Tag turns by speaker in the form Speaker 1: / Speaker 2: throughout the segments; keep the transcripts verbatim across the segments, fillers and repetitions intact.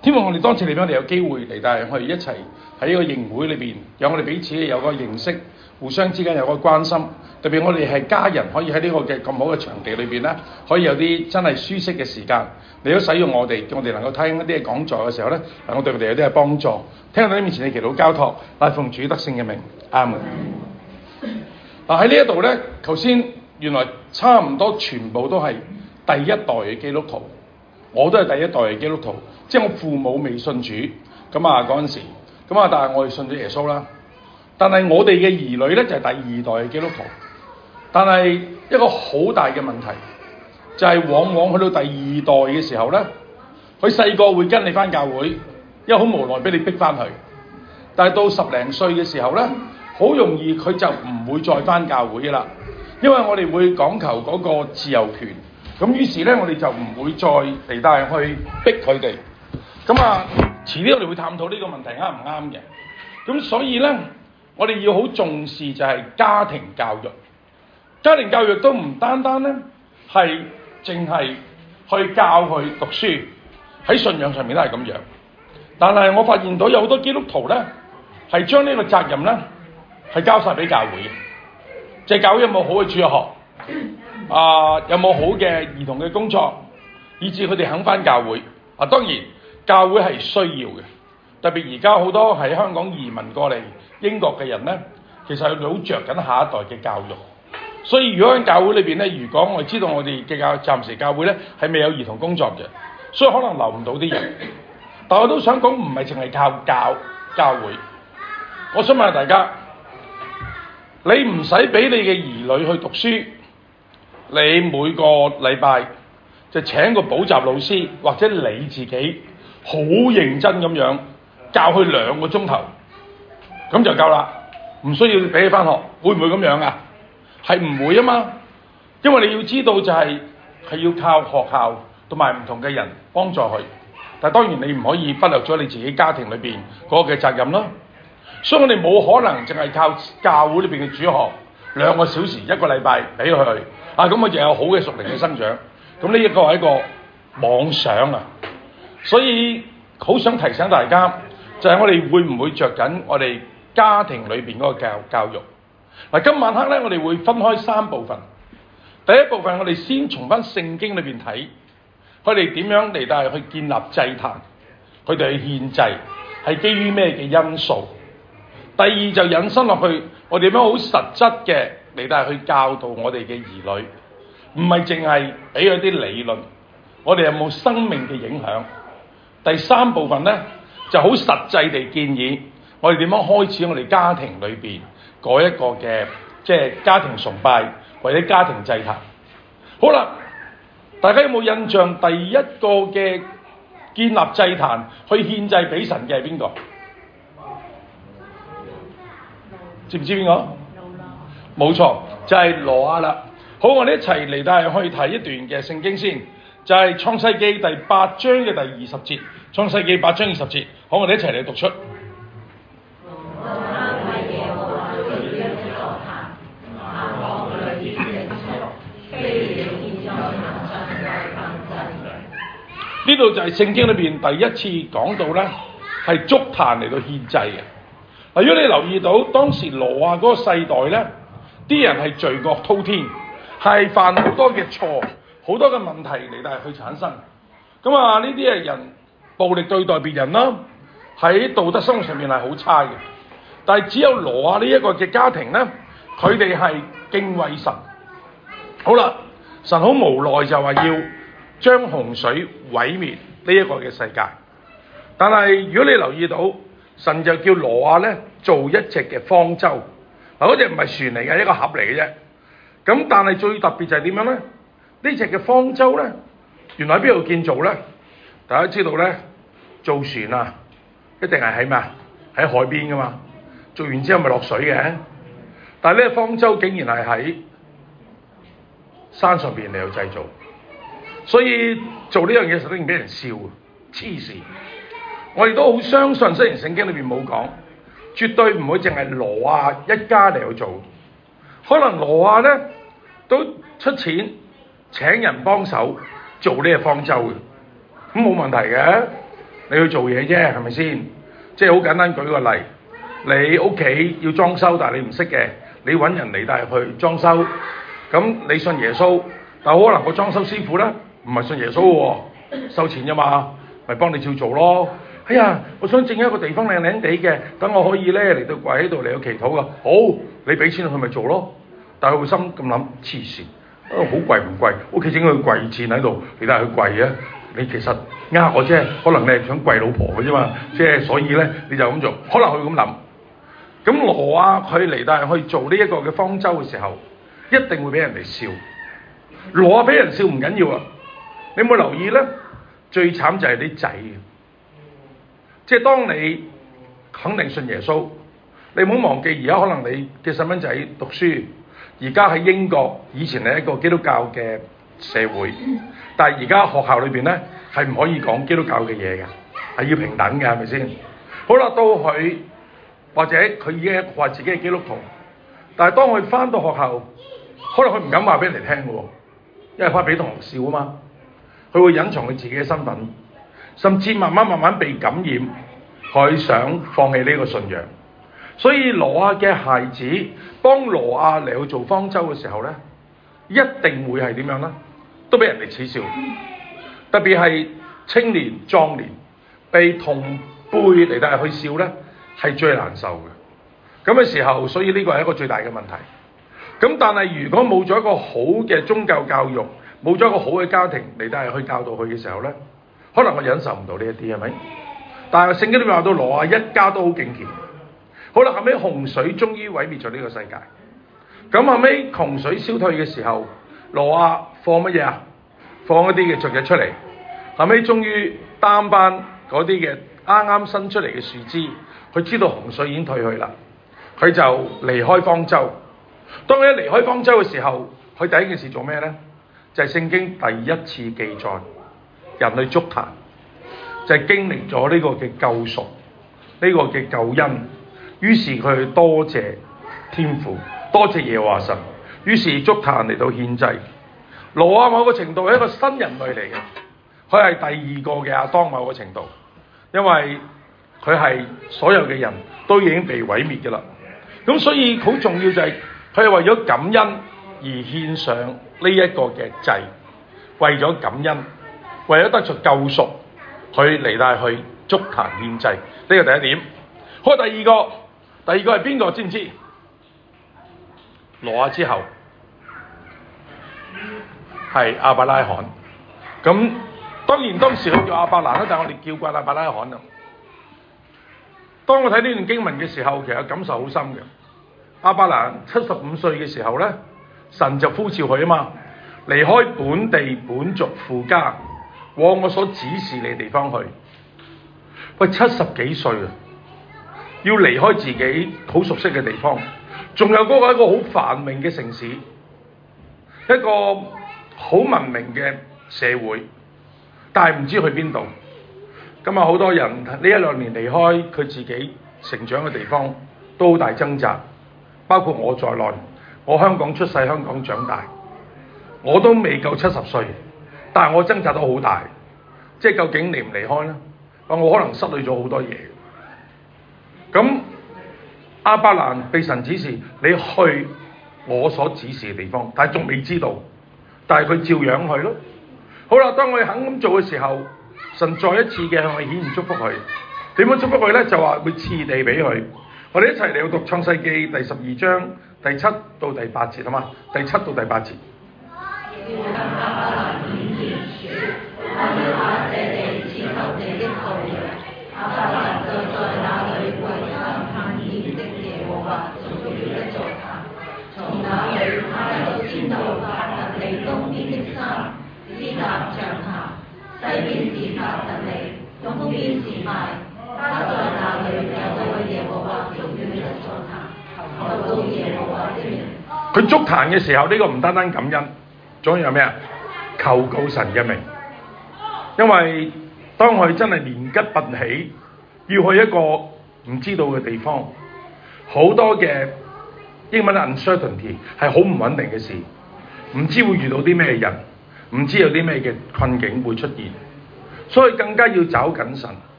Speaker 1: 天父，我哋多謝你俾我哋有機會嚟帶去一齊喺呢個營會裏邊，有我哋彼此有個認識，互相之間有個關心。特別我哋係家人，可以喺呢個嘅咁好嘅場地裏邊咧，可以有啲真係舒適嘅時間。你都使用我哋，叫我哋能夠聽一啲嘅講座嘅時候咧，能夠對我哋有啲嘅幫助。聽到你面前嘅祈禱交託，乃奉主得勝嘅名，阿門。嗱喺呢一度咧，頭先原來差唔多全部都係第一代嘅基督徒，我都係第一代嘅基督徒，即係我父母未信主，咁啊嗰陣時，咁啊但係我哋信咗耶穌啦。但係我哋嘅兒女咧就係第二代嘅基督徒，但係一個好大嘅問題就係往往去到第二代嘅時候咧，佢細個會跟你返教會，因為好無奈俾你逼返去。但係到十零歲嘅時候咧，好容易佢就唔會再返教會嘅啦，因為我哋會講求嗰個自由權，咁於是咧我哋就唔會再嚟帶去逼佢哋。咁啊，遲啲我哋會探討呢個問題啱唔啱嘅。咁所以咧，我哋要好重視就係家庭教育。家庭教育都唔單單咧係淨係去教佢讀書，喺信仰上面都係咁樣。但係我發現到有好多基督徒咧係將呢個責任咧係交晒俾教會，即係教會有冇好嘅主日學，啊有冇好嘅兒童嘅工作，以至佢哋肯返教會。啊當然教會係需要嘅，特別而家好多喺香港移民過嚟英國嘅人咧，其實佢哋好着緊下一代嘅教育。所以如果喺教會裏邊咧，如果我知道我哋嘅教暫時教會咧係未有兒童工作嘅，所以可能留唔到啲人。但我都想講，唔係淨係靠教教會。我想問下大家，你唔使俾你嘅兒女去讀書，你每個禮拜就請個補習老師，或者你自己好認真咁樣教佢兩個鐘頭，咁就夠啦，唔需要俾佢返學，會唔會咁樣啊？係唔會啊嘛，因為你要知道就係係要靠學校同埋唔同嘅人幫助佢，但係當然你唔可以忽略咗你自己家庭裏邊嗰個嘅責任啦。所以我哋冇可能淨係靠教會裏邊嘅主學兩個小時一個禮拜俾佢去啊，咁我就有好嘅屬靈嘅生長。咁呢一個係一個妄想啊，所以好想提醒大家，就係我哋會唔會着緊我哋家庭裏邊嗰個教教育。嗱，今晚黑咧，我哋會分開三部分。第一部分我哋先從翻聖經裏邊睇，佢哋點樣嚟到去建立祭壇，佢哋去獻祭係基於咩嘅因素。第二就引申落去，我哋點樣好實質嘅嚟到去教導我哋嘅兒女，唔係淨係俾佢啲理論，我哋有冇生命嘅影響。第三部分咧就好實際地建議我哋點樣開始我哋家庭裏邊嗰一個嘅即係家庭崇拜或者家庭祭壇。好啦，大家有冇印象第一個嘅建立祭壇去獻祭俾神嘅係邊個？知唔知邊個？冇錯，就係挪亞啦。好，我哋一齊嚟帶去睇一段嘅聖經先，就係創世記第八章嘅第二十節。創世記八章二十節，好，我哋一齊嚟讀出。呢度就係聖經裏邊第一次講到咧，係築壇嚟到獻祭嘅。嗱，如果你留意到當時挪亞嗰個世代咧，啲人係罪惡滔天，係犯好多嘅錯，好多嘅問題嚟到去產生。咁啊，呢啲係人暴力對待別人啦，喺道德生活上面係好差嘅。但係只有挪亞呢一個嘅家庭咧，佢哋係敬畏神。好啦，神好無奈就話要將洪水毀滅呢一個嘅世界。但係如果你留意到，神就叫挪亞咧做一隻嘅方舟。嗱，嗰隻唔係船嚟嘅，一個盒嚟嘅啫。咁但係最特別就係點樣咧？呢隻嘅方舟咧，原來喺邊度建造咧？大家知道咧，造船啊，一定係喺咩啊？喺海邊噶嘛。做完之後咪落水嘅。但係呢個方舟竟然係喺山上邊嚟到製造，所以做呢樣嘢實竟然俾人笑，黐線。我哋都好相信，雖然聖經裏邊冇講，絕對唔會淨係挪亞一家嚟去做，可能挪亞咧都出錢請人幫手做呢個方舟嘅，咁冇問題嘅。 你去做嘢啫，係咪先？即係好簡單，舉個例，你屋企要裝修，但係你唔識嘅，你揾人嚟帶入去裝修，咁你信耶穌，但係可能個裝修師傅咧唔係信耶穌喎，收錢啫嘛，咪幫你照做咯。哎呀，我想整一個地方靚靚地嘅，等我可以咧嚟到跪喺度嚟到祈禱㗎。好，你俾錢佢咪做咯。但係佢會心咁諗，黐線，啊好貴唔貴？屋企整個跪錢喺度，你帶佢跪啊？你其實呃我啫，可能你係想跪老婆嘅啫嘛，即係所以咧你就咁做，可能佢咁諗。咁挪亞佢嚟帶去做呢一個嘅方舟嘅時候，一定會俾人哋笑。挪亞俾人笑唔緊要啊，你有冇留意咧？最慘就係啲仔。即係當你肯定信耶穌，你唔好忘記而家可能你嘅細蚊仔讀書，而家喺英國，以前係一個基督教嘅社會，但係而家學校裏邊咧係唔可以講基督教嘅嘢嘅，係要平等嘅，係咪先？好啦，到佢或者佢已經話自己係基督徒，但係當佢返到學校，可能佢唔敢話俾人哋聽嘅喎，因為怕俾同學笑啊嘛，佢會隱藏佢自己嘅身份。甚至慢慢慢慢被感染，佢想放棄呢個信仰。所以挪亞嘅孩子幫挪亞嚟去做方舟嘅時候咧，一定會係點樣咧？都俾人哋恥笑。特別係青年壯年被同輩嚟帶去笑咧，係最難受嘅。咁嘅時候，所以呢個係一個最大嘅問題。咁但係如果冇咗一個好嘅宗教教育，冇咗一個好嘅家庭嚟帶去教導佢嘅時候咧，可能我忍受唔到呢一啲，係咪？但係聖經裏面話到挪亞一家都好敬虔。好啦，後尾洪水終於毀滅咗呢個世界。咁後尾洪水消退嘅時候，挪亞放乜嘢啊？放一啲嘅雀仔出嚟。後尾終於擔班嗰啲嘅啱啱伸出嚟嘅樹枝，佢知道洪水已經退去啦，佢就離開方舟。當佢一離開方舟嘅時候，佢第一件事做咩咧？就係、是、聖經第一次記載。人類築壇就係、是、經歷咗呢個嘅救贖，呢、這個嘅救恩。於是佢多謝天父，多謝耶和華神。於是築壇嚟到獻祭。挪亞某個程度係一個新人類嚟嘅，佢係第二個嘅亞當某個程度，因為佢係所有嘅人都已經被毀滅嘅啦。咁所以好重要就係佢係為咗感恩而獻上呢一個嘅祭，為咗感恩。為咗得出救贖，佢嚟帶去築壇獻祭，呢個第一點。好，第二個，第二個係邊個？知唔知？挪亞之後係亞伯拉罕。咁當然當時佢叫亞伯蘭啦，但係我哋叫慣亞伯拉罕啦。當我睇呢段經文嘅時候，其實感受好深嘅。亞伯蘭七十五歲嘅時候咧，神就呼召佢啊嘛，離開本地本族父家，往我所指示你嘅地方去。喂，七十幾歲啊，要離開自己好熟悉嘅地方，仲有嗰個一個好繁榮嘅城市，一個好文明嘅社會，但係唔知去邊度。咁啊，好多人呢一兩年離開佢自己成長嘅地方，都好大掙扎。包括我在內，我香港出世，香港長大，我都未夠七十歲。但係我掙扎都好大，即係究竟離唔離開呢？我可能失去咗好多嘢。咁亞伯蘭被神指示你去我所指示嘅地方，但係仲未知道，但係佢照樣去咯。好啦，當佢肯咁做嘅時候，神再一次嘅向佢顯現祝福佢。點樣祝福佢呢？就話會賜地俾佢。我哋一齊嚟到讀創世記第十二章第七到第八節啊嘛，第七到第八節。佢築壇嘅時候，呢、這個唔單單感恩，仲有咩啊？求告神嘅名。因為當佢真係年紀拔起，要去一個唔知道嘅地方，好多嘅英文 uncertainty 係好唔穩定嘅事，唔知會遇到啲咩人，唔知有啲咩嘅困境會出現，所以更加要找緊神，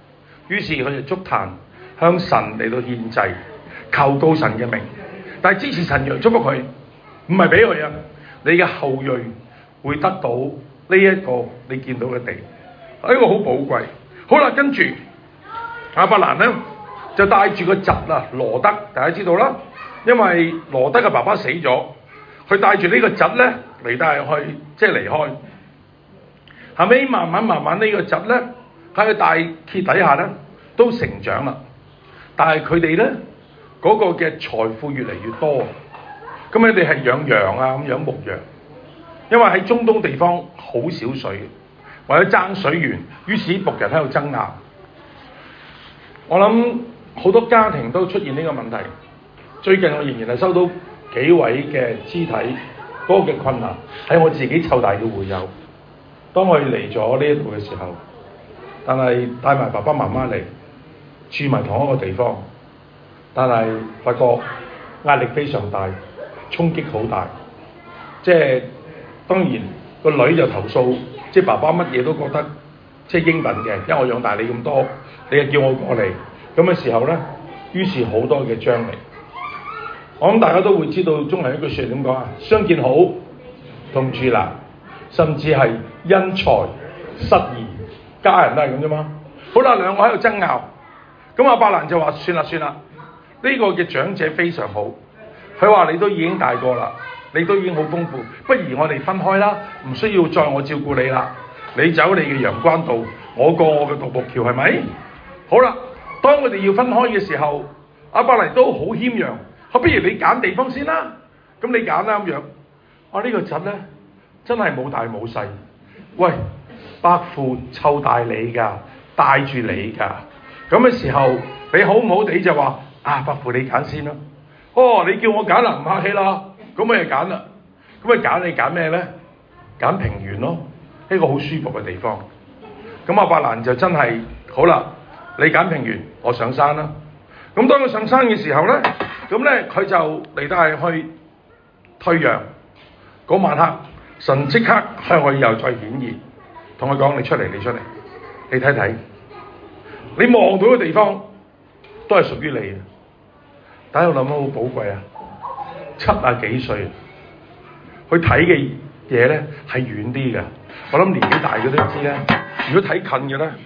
Speaker 1: 於是佢就築壇向神嚟到獻祭，求告神嘅名。但係支持神讓祝福佢，唔係俾佢啊！你嘅後裔會得到呢一個你見到嘅地，呢個好寶貴。好啦，跟住亞伯蘭咧就帶住個侄啊羅德，大家知道啦，因為羅德嘅爸爸死咗，佢帶住呢個侄咧嚟帶去，即係離開。後尾慢慢慢慢呢個侄咧喺佢大揭底下咧都成長啦，但係佢哋咧嗰個嘅財富越嚟越多，咁佢哋係養羊啊咁樣牧羊，因為喺中東地方好少水，或者爭水源，於是僕人喺度爭拗。我諗好多家庭都出現呢個問題。最近我仍然係收到幾位嘅肢體嗰個嘅困難，係我自己湊大嘅會友。當佢嚟咗呢一度嘅時候，但係帶埋爸爸媽媽嚟住埋同一個地方，但係發覺壓力非常大，衝擊好大。即係當然個女就投訴，即係爸爸乜嘢都覺得即係應份嘅，因為我養大你咁多，你又叫我過嚟，咁嘅時候咧，於是好多嘅張力。我諗大家都會知道中文一句説話點講啊？相見好，同住難，甚至係因財失義，家人都係咁啫嘛。好啦，兩個喺度爭拗，咁亞伯蘭就話：算啦算啦，呢個嘅長者非常好，佢話你都已經大個啦，你都已經好豐富，不如我哋分開啦，唔需要再我照顧你啦。你走你嘅陽關道，我過我嘅獨木橋，係咪？好啦，當佢哋要分開嘅時候，亞伯蘭都好謙讓。不如你揀地方先啦，咁你揀啦咁樣。我、啊這個、呢個侄咧真係冇大冇細，喂，伯父湊大你㗎，帶住你㗎。咁嘅時候，你好唔好地就話啊，伯父你揀先啦。哦，你叫我揀啦，唔客氣啦，咁我就揀啦。咁啊揀你揀咩咧？揀平原咯，呢個好舒服嘅地方。咁亞伯蘭就真係好啦，你揀平原，我上山啦。咁當佢上山嘅時候咧，咁咧佢就嚟到係去退讓。嗰晚黑，神即刻向佢又再顯現，同佢講：你出嚟，你出嚟，你睇睇，你望到嘅地方都係屬於你嘅。大家有諗得好寶貴啊！七啊幾歲，佢睇嘅嘢咧係遠啲嘅。我諗年紀大嘅都知咧，如果睇近嘅咧，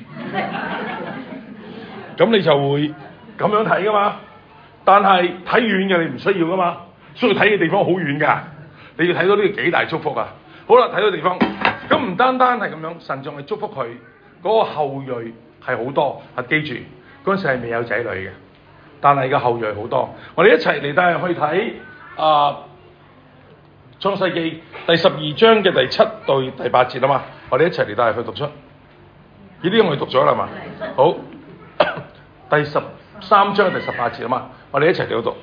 Speaker 1: 咁你就會咁樣睇噶嘛，但係睇遠嘅你唔需要噶嘛，需要睇嘅地方好遠噶，你要睇到呢個幾大祝福啊！好啦，睇到地方，咁唔單單係咁樣，神仲係祝福佢嗰、那個後裔係好多。啊，記住嗰陣時係未有仔女嘅，但係個後裔好多。我哋一齊嚟帶去睇啊創世記第十二章嘅第七到第八節啊嘛，我哋一齊嚟帶去讀出。呢啲我哋讀咗啦嘛，好。第十三章第十八節啊嘛，我哋一齊嚟讀。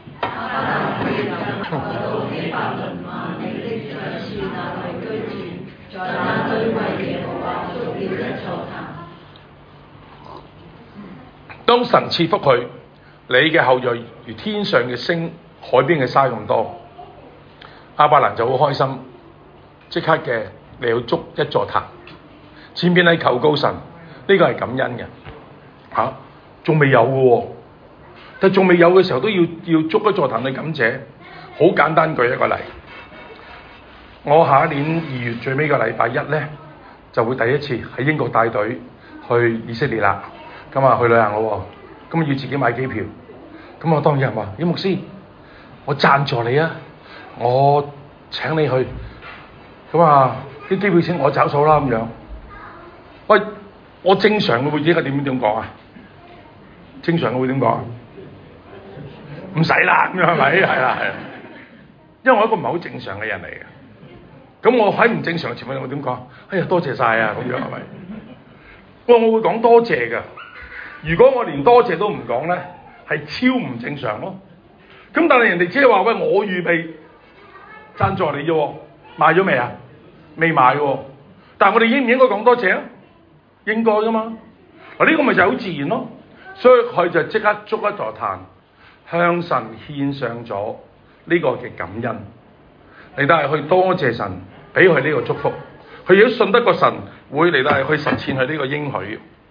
Speaker 1: 當神賜福佢，你嘅後裔如天上嘅星、海邊嘅沙咁多，亞伯蘭就好開心，即刻嘅你要築一座壇，前邊係求告神，呢、這個係感恩嘅嚇。仲未有嘅喎，但仲未有嘅時候都要要築一座壇去感謝。好簡單，舉一個例，我下一年二月最尾個禮拜一咧，就會第一次喺英國帶隊去以色列啦。咁啊去旅行咯喎，咁啊要自己買機票。咁我當然話：咦牧師，我贊助你啊，我請你去。咁啊啲機票錢我找數啦咁樣。喂，我正常嘅會應該點點講啊？正常嘅會點講啊？唔使啦，咁樣係咪？係啦係啦，因為我一個唔係好正常嘅人嚟嘅。咁我喺唔正常嘅情況下，我點講？哎呀，多謝晒啊！咁樣係咪？我我會講多謝㗎。如果我連多謝都唔講咧，係超唔正常咯。咁但係人哋只係話：喂，我預備贊助你啫，買咗未啊？未買喎。但係我哋應唔應該講多謝啊？應該㗎嘛。嗱，呢個咪就係好自然咯。所以佢就即刻築一座壇，向神獻上咗呢個嘅感恩。嚟到係去多謝神，俾佢呢個祝福。佢亦都信得過神會嚟到係去實踐佢呢個應許。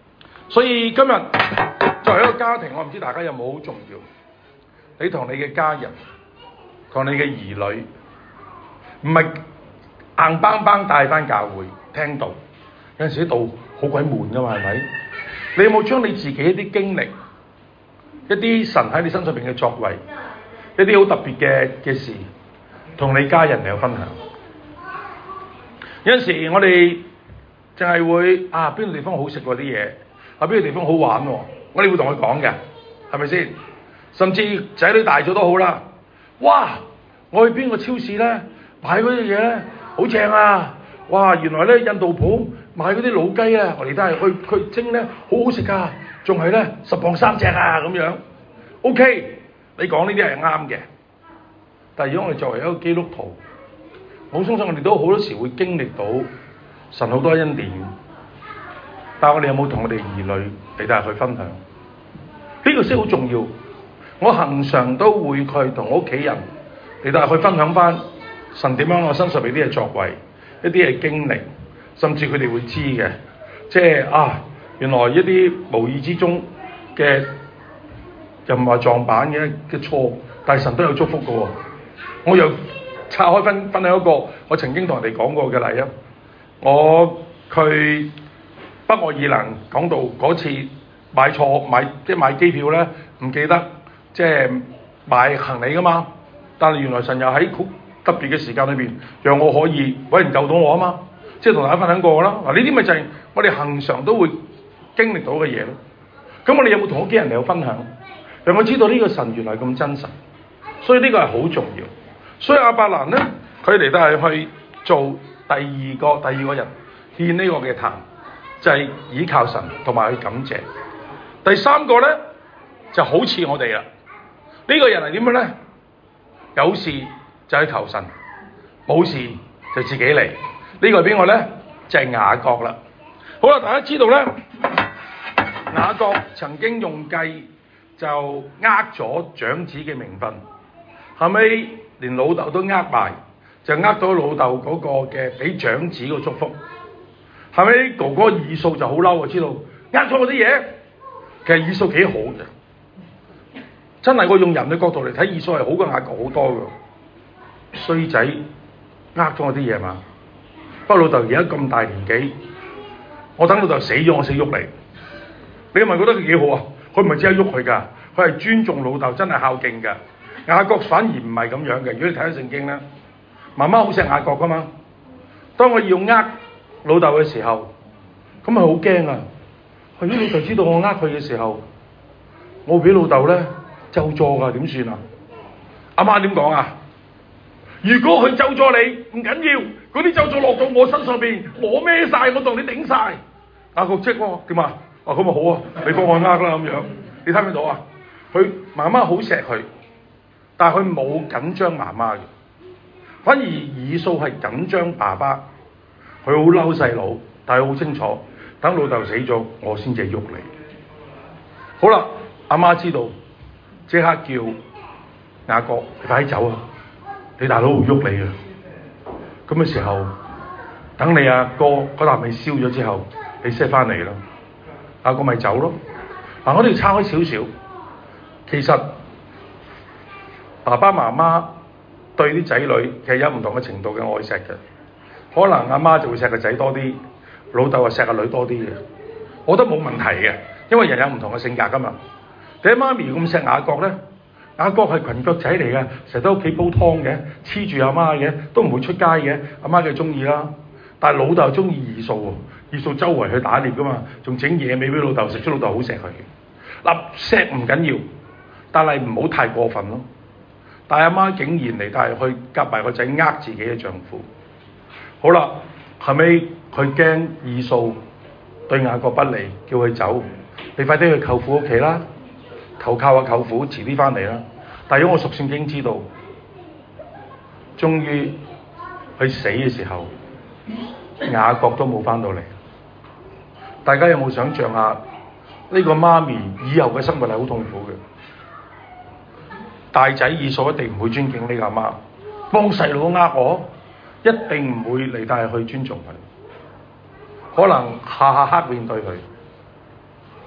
Speaker 1: 所以今日作為一個家庭，我唔知大家有冇好重要，你同你嘅家人，同你嘅兒女，唔係硬邦邦帶返教會聽道，有陣時啲道好鬼悶㗎嘛，係咪？你有冇將你自己一啲經歷，一啲神喺你身上邊嘅作為，一啲好特別嘅嘅事，同你家人嚟分享？有陣時我哋淨係會啊，邊個地方好食嗰啲嘢，啊邊個地方好玩喎，我哋會同佢講嘅，係咪先？甚至仔女大咗都好啦，哇！我去邊個超市咧買嗰啲嘢咧好正啊！哇！原來咧印度鋪買嗰啲老雞啊，我哋都係去去蒸咧，好好食㗎，仲係咧十磅三隻啊咁樣。OK， 你講呢啲係啱嘅，但係如果我哋作為一個基督徒，我相信我哋都好多時會經歷到神好多恩典，但係我哋有冇同我哋兒女嚟帶去分享？呢個先好重要。我恆常都會去同屋企人嚟帶去分享返神點樣喺我身上邊啲嘅作為，一啲嘅經歷，甚至佢哋會知嘅，即係啊，原來一啲無意之中嘅又唔係撞板嘅嘅錯，但係神都有祝福嘅喎。我又拆開分分享一個我曾經同人哋講過嘅例啊，我去北愛爾蘭講道嗰次買錯買即係買機票咧，唔記得即係買行李㗎嘛，但係原來神又喺好特別嘅時間裏邊，讓我可以揾人救到我啊嘛，即係同大家分享過啦。嗱，呢啲咪就係我哋恆常都會經歷到嘅嘢咯。咁我哋有冇同屋企人嚟去分享，讓我知道呢個神原來咁真實？所以呢個係好重要。所以亞伯蘭咧，佢哋都係去做第二個第二個人獻呢個嘅壇，就係、是、倚靠神同埋去感謝。第三個咧就好似我哋啦，呢、這個人係點樣咧？有事就去求神，冇事就自己嚟。呢、這個係邊個咧？就係、是、雅各啦。好啦，大家知道咧，雅各曾經用計就呃咗長子嘅名分，後尾連老豆都呃埋，就呃到老豆嗰個嘅俾長子個祝福。後尾哥哥以掃就好嬲啊，知道呃咗我啲嘢。其實以掃幾好嘅，真係我用人嘅角度嚟睇，以掃係好過雅各好多嘅。衰仔呃咗我啲嘢嘛，不過老豆而家咁大年紀，我等老豆死咗，我死喐你。你係咪覺得佢幾好啊？佢唔係只係喐佢㗎，佢係尊重老豆，真係孝敬㗎。雅各反而唔係咁樣嘅。如果你睇下聖經咧，媽媽好錫雅各㗎嘛。當我要呃老豆嘅時候，咁咪好驚啊！如果老豆知道我呃佢嘅時候，我俾老豆咧咒詛㗎，點算啊？阿媽點講啊？如果佢咒詛你，唔緊要，嗰啲咒詛落到我身上邊，我孭晒，我同你頂晒。雅各即喎點啊？啊咁咪好啊，你幫我呃啦咁樣。你睇唔睇到啊？佢媽媽好錫佢，但係佢冇緊張媽媽嘅，反而以掃係緊張爸爸。佢好嬲細佬，但係好清楚，等老豆死咗，我先至喐你。好啦，阿媽知道，即刻叫雅各你快啲走啊！你大佬會喐你啊！咁嘅時候，等你阿哥嗰啖味燒咗之後，你先翻嚟咯。阿哥咪走咯。嗱，我哋岔開少少，其實爸爸媽媽對啲仔女其實有唔同嘅程度嘅愛錫嘅。可能阿媽就會錫個仔多啲，老豆啊錫個女多啲嘅。我覺得冇問題嘅，因為人有唔同嘅性格噶嘛。點解媽咪咁錫雅各咧？雅各係裙腳仔嚟嘅，成日都喺屋企煲湯嘅，黐住阿媽嘅，都唔會出街嘅。阿媽梗係中意啦，但係老豆中意以掃喎，以掃周圍去打獵噶嘛，仲整野味俾老豆食，出老豆好錫佢。嗱，錫唔緊要，但係唔好太過分咯。但係阿媽竟然嚟帶去夾埋個仔呃自己嘅丈夫。好啦，後尾佢驚以掃對雅各不利，叫佢走，你快啲去舅父屋企啦，投靠下舅父，遲啲翻嚟啦。但係如果我熟聖經知道，終於佢死嘅時候，雅各都冇翻到嚟。大家有冇想象下呢個媽咪以後嘅生活係好痛苦嘅？大仔以掃一定唔會尊敬呢個阿媽，幫細佬呃我。一定唔會嚟帶去尊重佢，可能下下黑面對佢。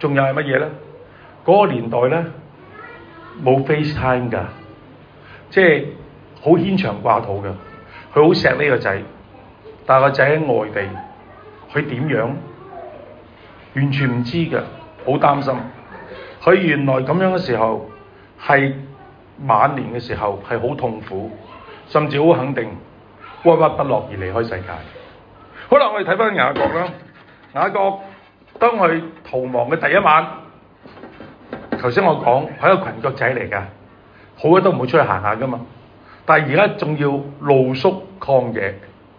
Speaker 1: 仲有係乜嘢咧？嗰、那個年代咧冇 FaceTime 㗎，即係好牽腸掛肚嘅。佢好錫呢個仔，但係個仔喺外地，佢點樣完全唔知㗎，好擔心。佢原來咁樣嘅時候係晚年嘅時候係好痛苦，甚至好肯定屈屈不樂而離開世界。好啦，我哋睇翻雅各啦。雅各當佢逃亡嘅第一晚，頭先我講係一個裙腳仔嚟㗎，好嘅都唔會出去行下㗎嘛。但係而家仲要露宿曠野，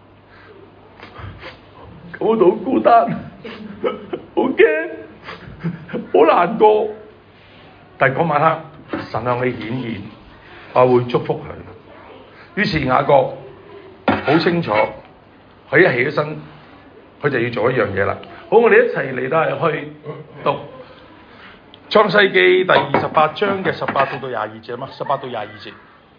Speaker 1: 嗰度好孤單，好驚，好難過。但係嗰晚黑，神向你顯現，我會祝福佢。於是雅各好清楚，佢一起咗身，佢就要做一樣嘢啦。好，我哋一齊嚟到係去讀創世記第二十八章嘅十八到到廿二節啊嘛，十八到廿二節。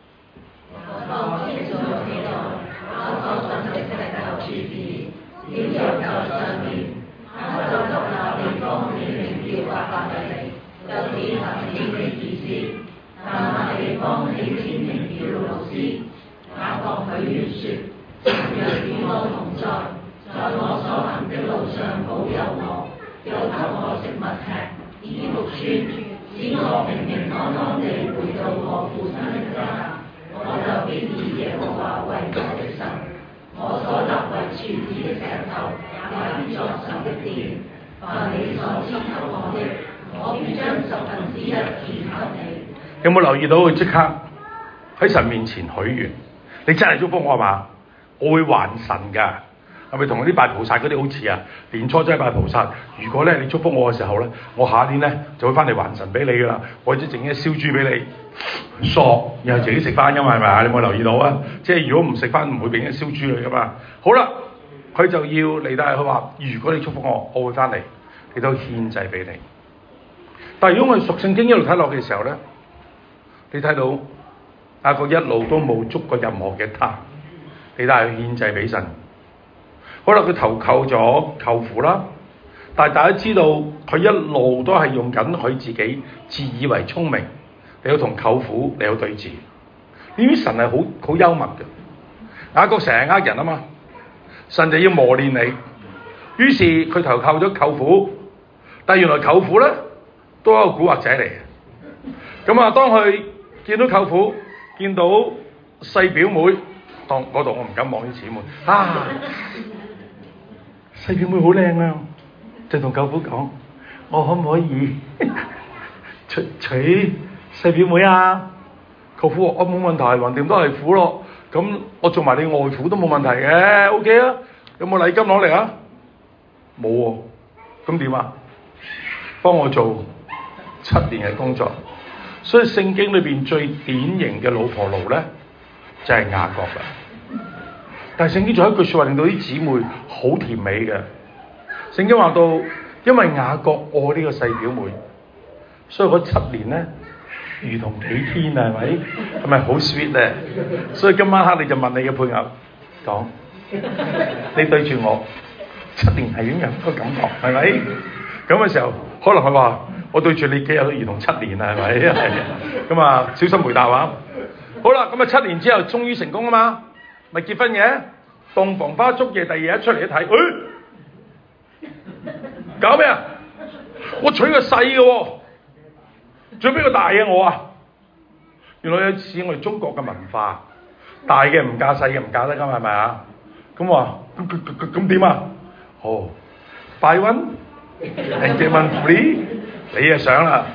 Speaker 1: 有冇留意到佢即刻喺神面前許願？你真係祝福我係嘛？我會還神㗎，係咪同嗰啲拜菩薩嗰啲好似啊？年初真係拜菩薩，如果咧你祝福我嘅時候咧，我下一年咧就會翻嚟還神俾你㗎啦，或者整一燒豬俾你，索然後自己食翻㗎嘛，係咪啊？你有冇留意到啊？即係如果唔食翻，唔會俾一燒豬你㗎嘛。好啦，佢就要嚟到佢話：如果你祝福我，我會翻嚟，你都獻祭俾你。但係如果我哋讀聖經一路睇落嘅時候咧，你睇到雅各一路都冇捉過任何嘅他，你帶佢獻祭俾神。好啦，佢投靠咗舅父啦，但係大家知道佢一路都係用緊佢自己自以為聰明，你要同舅父你要對峙。呢啲神係好好幽默嘅，雅各成日呃人啊嘛，神就要磨練你。於是佢投靠咗舅父，但係原來舅父咧都係一個古惑仔嚟嘅。咁啊，當佢見到舅父，見到細表妹，當嗰度我唔敢望啲姊妹啊，細表妹好靚啊，就同舅父講：我可唔可以娶娶細表妹啊？舅父話：我冇問題，橫掂都係父咯，咁我做埋你外父都冇問題嘅 ，OK 啊？有冇禮金攞嚟啊？冇喎，咁點啊？幫我做七年嘅工作。所以聖經裏邊最典型嘅老婆奴咧，就係、是、雅各啦。但係聖經仲有一句説話令到啲姊妹好甜美嘅。聖經話到，因為雅各愛呢個細表妹，所以嗰七年咧如同幾天啊，係咪？係咪好 sweet 咧？所以今晚黑你就問你嘅配偶講，你對住我七年係點樣個感覺？係咪？咁嘅時候，可能佢話。我對住你幾日都如同七年啦，係咪？係咁啊，小心回答啊！好啦，咁啊七年之後終於成功啊嘛，咪結婚嘅，洞房花燭夜，第二日一出嚟一睇，誒、哎，搞咩啊？我娶個細嘅喎，仲有邊個大嘅我啊？原來有似我哋中國嘅文化，大嘅唔嫁，細嘅唔嫁得㗎，係咪啊？咁話咁咁咁點啊？哦，buy one and get one free。你就想啦，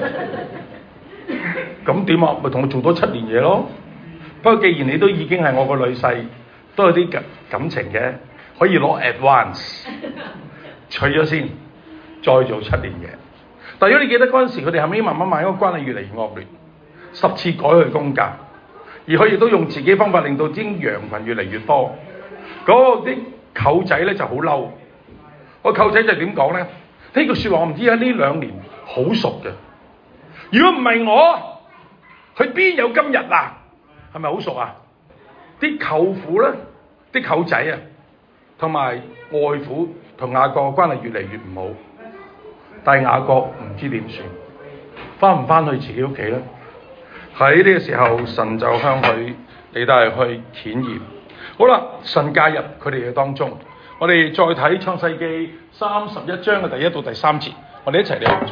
Speaker 1: 咁點啊？咪同我做多七年嘢咯。不過既然你都已經係我個女婿，都有啲感感情嘅，可以攞 advance 娶咗先，再做七年嘢。但如果你記得嗰陣時，佢哋後尾慢慢慢慢個關係越嚟越惡劣，十次改佢公價，而佢亦都用自己方法令到啲羊群越嚟越多。嗰啲舅仔咧就好嬲，個舅仔就點講咧？呢句説話我唔知喺呢兩年好熟嘅。如果唔係我，佢邊有今日啊？係咪好熟啊？啲舅父咧，啲舅仔啊，同埋外父同雅各嘅關係越嚟越唔好。 但係雅各唔知點算，翻唔翻去自己屋企咧？喺呢個時候，神就向佢嚟到係去檢驗。好啦，神介入佢哋嘅當中。我哋再睇創世記三十一章嘅第一到第三節，我哋一齊嚟讀出。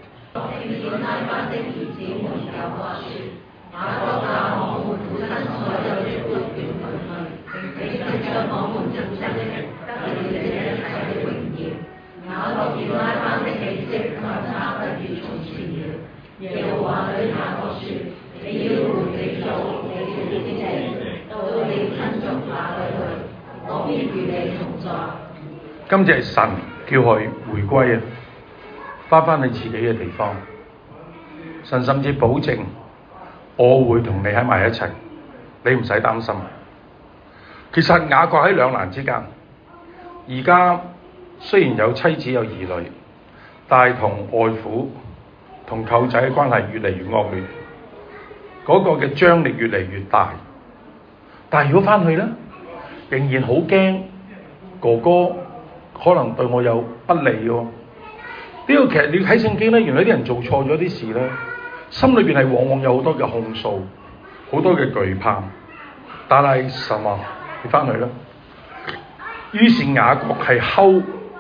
Speaker 1: 今次係神叫佢回歸啊，翻返去自己嘅地方。神甚至保證我會同你喺埋一齊，你唔使擔心。其實雅各喺兩難之間，而家雖然有妻子有兒女，但係同外父同舅仔嘅關係越嚟越惡劣，嗰、那個嘅張力越嚟越大。但係如果翻去咧，仍然好驚哥哥可能對我有不利喎。呢、這個其實你睇聖經咧，原來啲人做錯咗啲事咧，心裏邊係往往有好多嘅控訴，好多嘅懼怕。但係神話你翻去啦。於是雅各係睺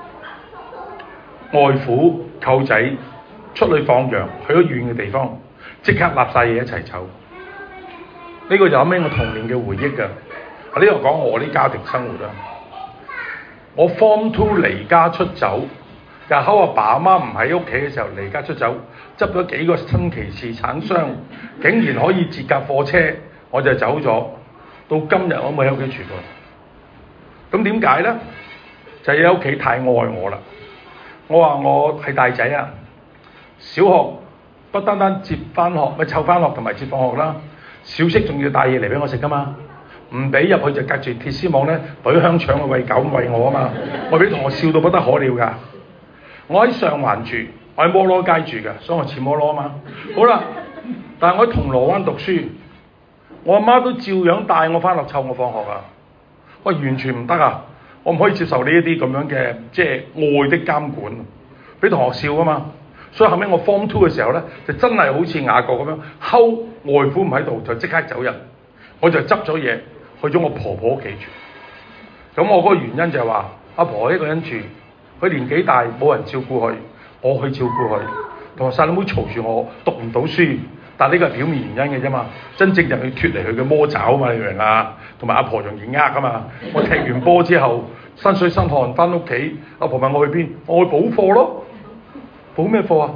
Speaker 1: 外父舅仔出去放羊，去咗遠嘅地方，即刻立晒嘢一齊走。呢、這個就有咩我童年嘅回憶㗎。喺呢度講我啲家庭生活啦。我 Form Two 離家出走，日後阿爸阿媽唔喺屋企嘅時候離家出走，執咗幾個新奇士產商，竟然可以截架貨車，我就走咗。到今日我冇喺屋企住過。咁點解咧？就係喺屋企太愛我啦。我話我係大仔啊，小學不單單接翻學，咪湊翻學同埋接放學啦。小息仲要帶嘢嚟俾我食噶嘛，唔俾入去就隔住鐵絲網咧，懟香腸去餵狗餵我啊嘛。我俾同學笑到不得可了㗎。我喺上環住，我喺摩羅街住㗎，所以我似摩羅啊嘛。好啦，但係我喺銅鑼灣讀書，我阿媽都照樣帶我翻學湊我放學啊。我完全唔得啊！我唔可以接受呢一啲咁樣嘅即係愛的監管，俾同學笑啊嘛。所以後尾我 Form Two 嘅時候咧，就真係好似雅各咁樣，睺外父唔喺度就即刻走人，我就執咗嘢去咗我婆婆屋企住。咁我嗰個原因就係話，阿婆一個人住，佢年紀大冇人照顧佢，我去照顧佢，同埋細佬妹嘈住我讀唔到書。但呢個係表面原因嘅啫嘛，真正就係脫離佢嘅魔爪啊嘛，你明唔明啊？同埋阿婆容易呃啊嘛。我踢完波之後，身水身汗翻屋企，阿婆問我去邊，我去補課咯。補咩課啊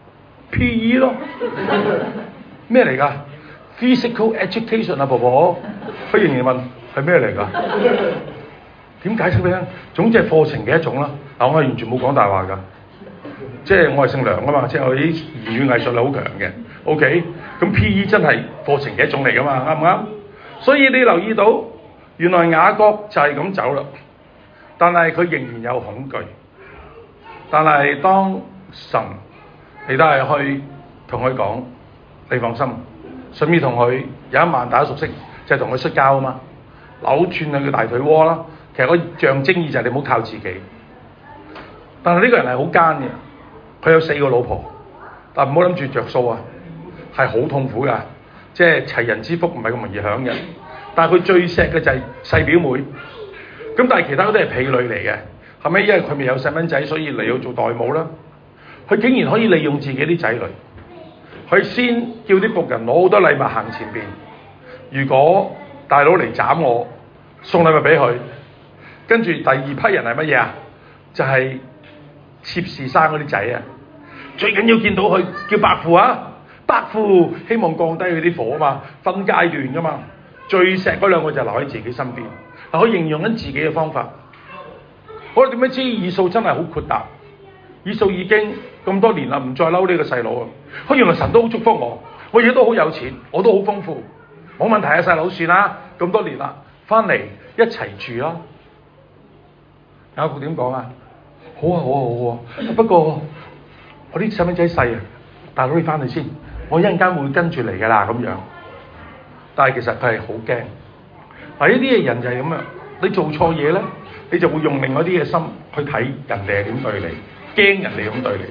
Speaker 1: ？P E 咯。咩嚟㗎 ？Physical education 啊，婆婆。佢仍然問係咩嚟㗎？點解釋俾你聽？總之係課程嘅一種啦。嗱，我係完全冇講大話㗎。即係我係姓梁㗎嘛，即係我啲言語藝術係好強嘅。OK，咁 P E 真係課程嘅一種嚟㗎嘛，啱唔啱？所以你留意到，原來雅各就係咁走啦，但係佢仍然有恐懼。但係當神你都係去同佢講，你放心，順便同佢有一晚大家熟悉，就係同佢摔跤啊嘛，扭斷佢嘅大腿窩啦。其實個象徵意就係你唔好靠自己。但係呢個人係好奸嘅，佢有四個老婆，但唔好諗住着數啊，係好痛苦㗎，即係齊人之福唔係咁容易享嘅。但係佢最錫嘅就係細表妹，咁但係其他都係婢女嚟嘅。後尾因為佢未有細蚊仔，所以嚟到做代母啦。佢竟然可以利用自己啲仔女，佢先叫啲僕人攞好多禮物行前邊。如果大佬嚟斬我，送禮物俾佢。跟住第二批人係乜嘢啊？就係、是、妾侍生嗰啲仔啊！最緊要見到佢叫伯父啊，伯父希望降低佢啲火啊嘛，分階段噶嘛。最錫嗰兩個就留喺自己身邊。嗱，佢形容緊自己嘅方法。我哋點樣知以掃真係好豁達？以掃已經咁多年啦，唔再嬲呢個細佬啊！佢原來神都好祝福我，我而家都好有錢，我都好豐富，冇問題啊！細佬算啦，咁多年啦，翻嚟一齊住啦。雅各點講啊？好啊好啊好啊！不過我啲細蚊仔細啊，大佬你翻去先，我一陣間會跟住嚟㗎啦咁樣。但係其實佢係好驚。嗱，呢啲嘅人就係咁樣，你做錯嘢咧，你就會用另外啲嘅心去睇人哋係點對你，驚人哋咁對你。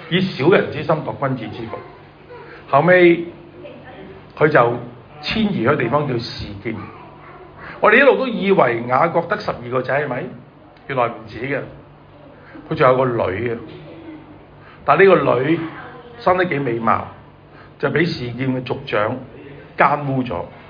Speaker 1: 以小人之心度君子之腹。後尾佢就遷移去地方叫示劍。我哋一路都以為雅各得十二個仔係咪？原來唔止嘅，佢仲有個女嘅。但係呢個女生得幾美貌，就俾示劍嘅族長奸污咗。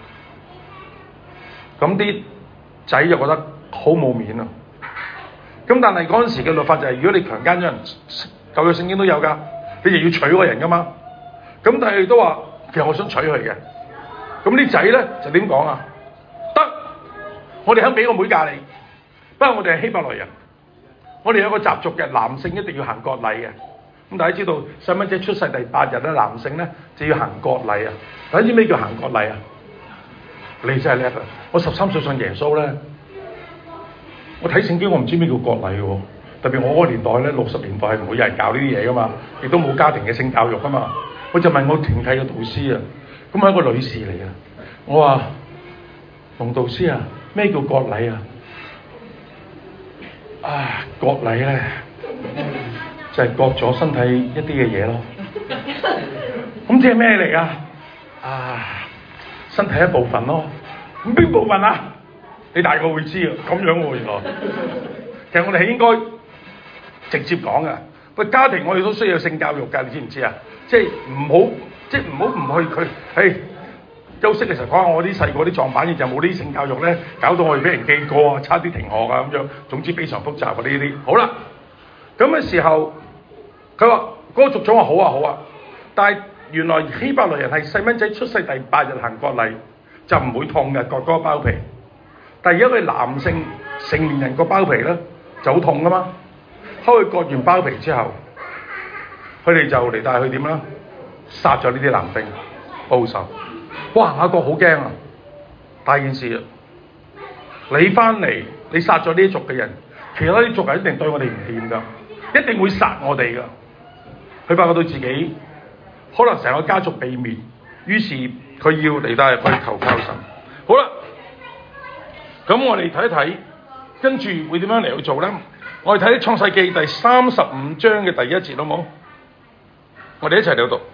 Speaker 1: 咁啲仔就覺得好冇面啊！咁但係嗰陣時嘅律法就係、是，如果你強姦咗人，舊約聖經都有㗎，你就要娶嗰個人㗎嘛。咁但係都話，其實我想娶佢嘅。咁啲仔咧就點講啊？得，我哋肯俾個妹嫁你。不過我哋係希伯來人，我哋有個習俗嘅，男性一定要行割禮嘅。咁大家知道細蚊仔出世第八日咧，男性咧就要行割禮啊。大家知咩叫行割禮啊？你真係叻啊！我十三歲信耶穌咧，我睇聖經我唔知咩叫割禮喎。特別我嗰個年代咧，六十年代係唔會有人教呢啲嘢噶嘛，亦都冇家庭嘅性教育噶嘛。我就問我團契嘅導師啊，咁係一個女士嚟啊。我話龍導師啊，咩叫割禮啊？啊，割禮咧就係、是、割咗身體一啲嘅嘢咯。咁即係咩嚟啊？啊，身體一部分咯。咁邊部分啊？你大個會知啊。咁樣喎、啊，原來。其實我哋係應該直接講噶。喂，家庭我哋都需要性教育㗎，你知唔知啊？即係唔好，即係唔好唔去佢。誒，休息嘅時候講下我啲細個啲撞板嘢，就冇呢啲性教育咧，搞到我哋俾人記過啊，差啲停學啊咁樣。總之非常複雜啊呢啲。好啦，咁嘅時候，佢話嗰個族長話好啊好啊，但係原來希伯來人係細蚊仔出世第八日行割禮就唔會痛嘅，割嗰個包皮。但係因為男性成年人個包皮咧就好痛噶嘛，後佢割完包皮之後，佢哋就嚟帶佢點啦？殺咗呢啲男丁報仇。哇！雅各好驚啊！大件事啊！你翻嚟，你殺咗呢啲族嘅人，其他啲族人一定對我哋唔掂噶，一定會殺我哋噶。佢發覺到自己可能成個家族被滅，於是佢要嚟帶入去求靠神。好啦，咁我哋睇一睇，跟住會點樣嚟去做咧？我哋睇《創世記》第三十五章嘅第一節，好冇？我哋一齊嚟讀。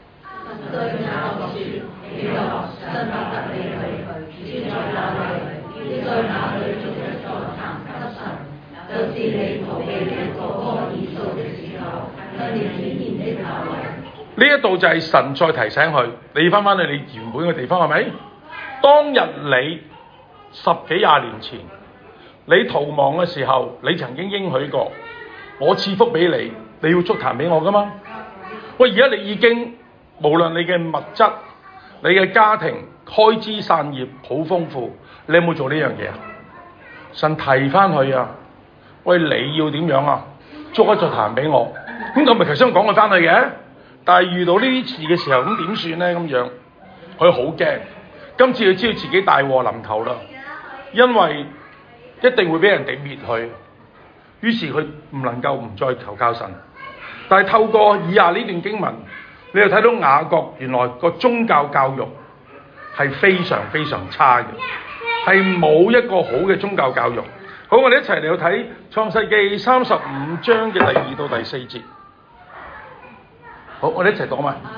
Speaker 1: 呢一度就係神再提醒佢，你翻返去你原本嘅地方係咪？當日你十幾廿年前你逃亡嘅時候，你曾經應許過我賜福俾你，你要築壇俾我噶嘛？喂，而家你已經無論你嘅物質、你嘅家庭開支散業好豐富，你有冇做呢樣嘢啊？神提翻佢啊！喂，你要點樣啊？築一座壇俾我，咁我咪頭先講佢翻去嘅。但係遇到呢啲事嘅時候，咁點算咧？咁樣佢好驚，今次佢知道自己大禍臨頭啦，因為一定會俾人哋滅佢，於是佢唔能夠唔再求靠神。但係透過以下呢段經文，你又睇到雅各原來個宗教教育係非常非常差嘅，係冇一個好嘅宗教教育。好，我哋一齊嚟到睇創世記三十五章嘅第二到第四節。好，我哋一齊讀嘛。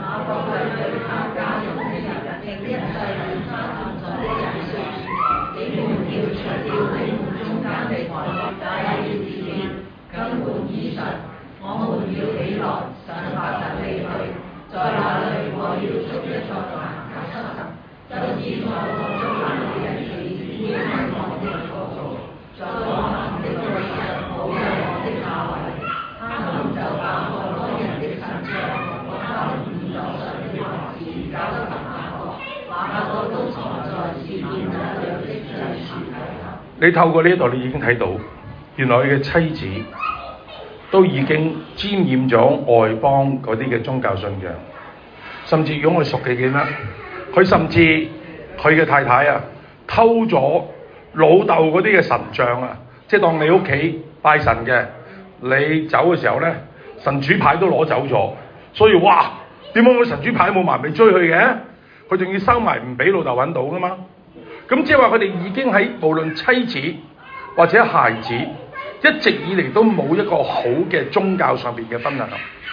Speaker 1: 你透過呢度，你已經睇到，原來佢嘅妻子都已經沾染咗外邦嗰啲嘅宗教信仰，甚至如果我哋熟嘅記得，佢甚至佢嘅太太啊，偷咗老豆嗰啲嘅神像啊，即係當你屋企拜神嘅，你走嘅時候咧，神主牌都攞走咗，所以哇，點解我神主牌冇埋未追佢嘅？佢仲要收埋唔俾老豆揾到噶嘛？咁即係話佢哋已經喺無論妻子或者孩子，一直以嚟都冇一個好嘅宗教上邊嘅分享。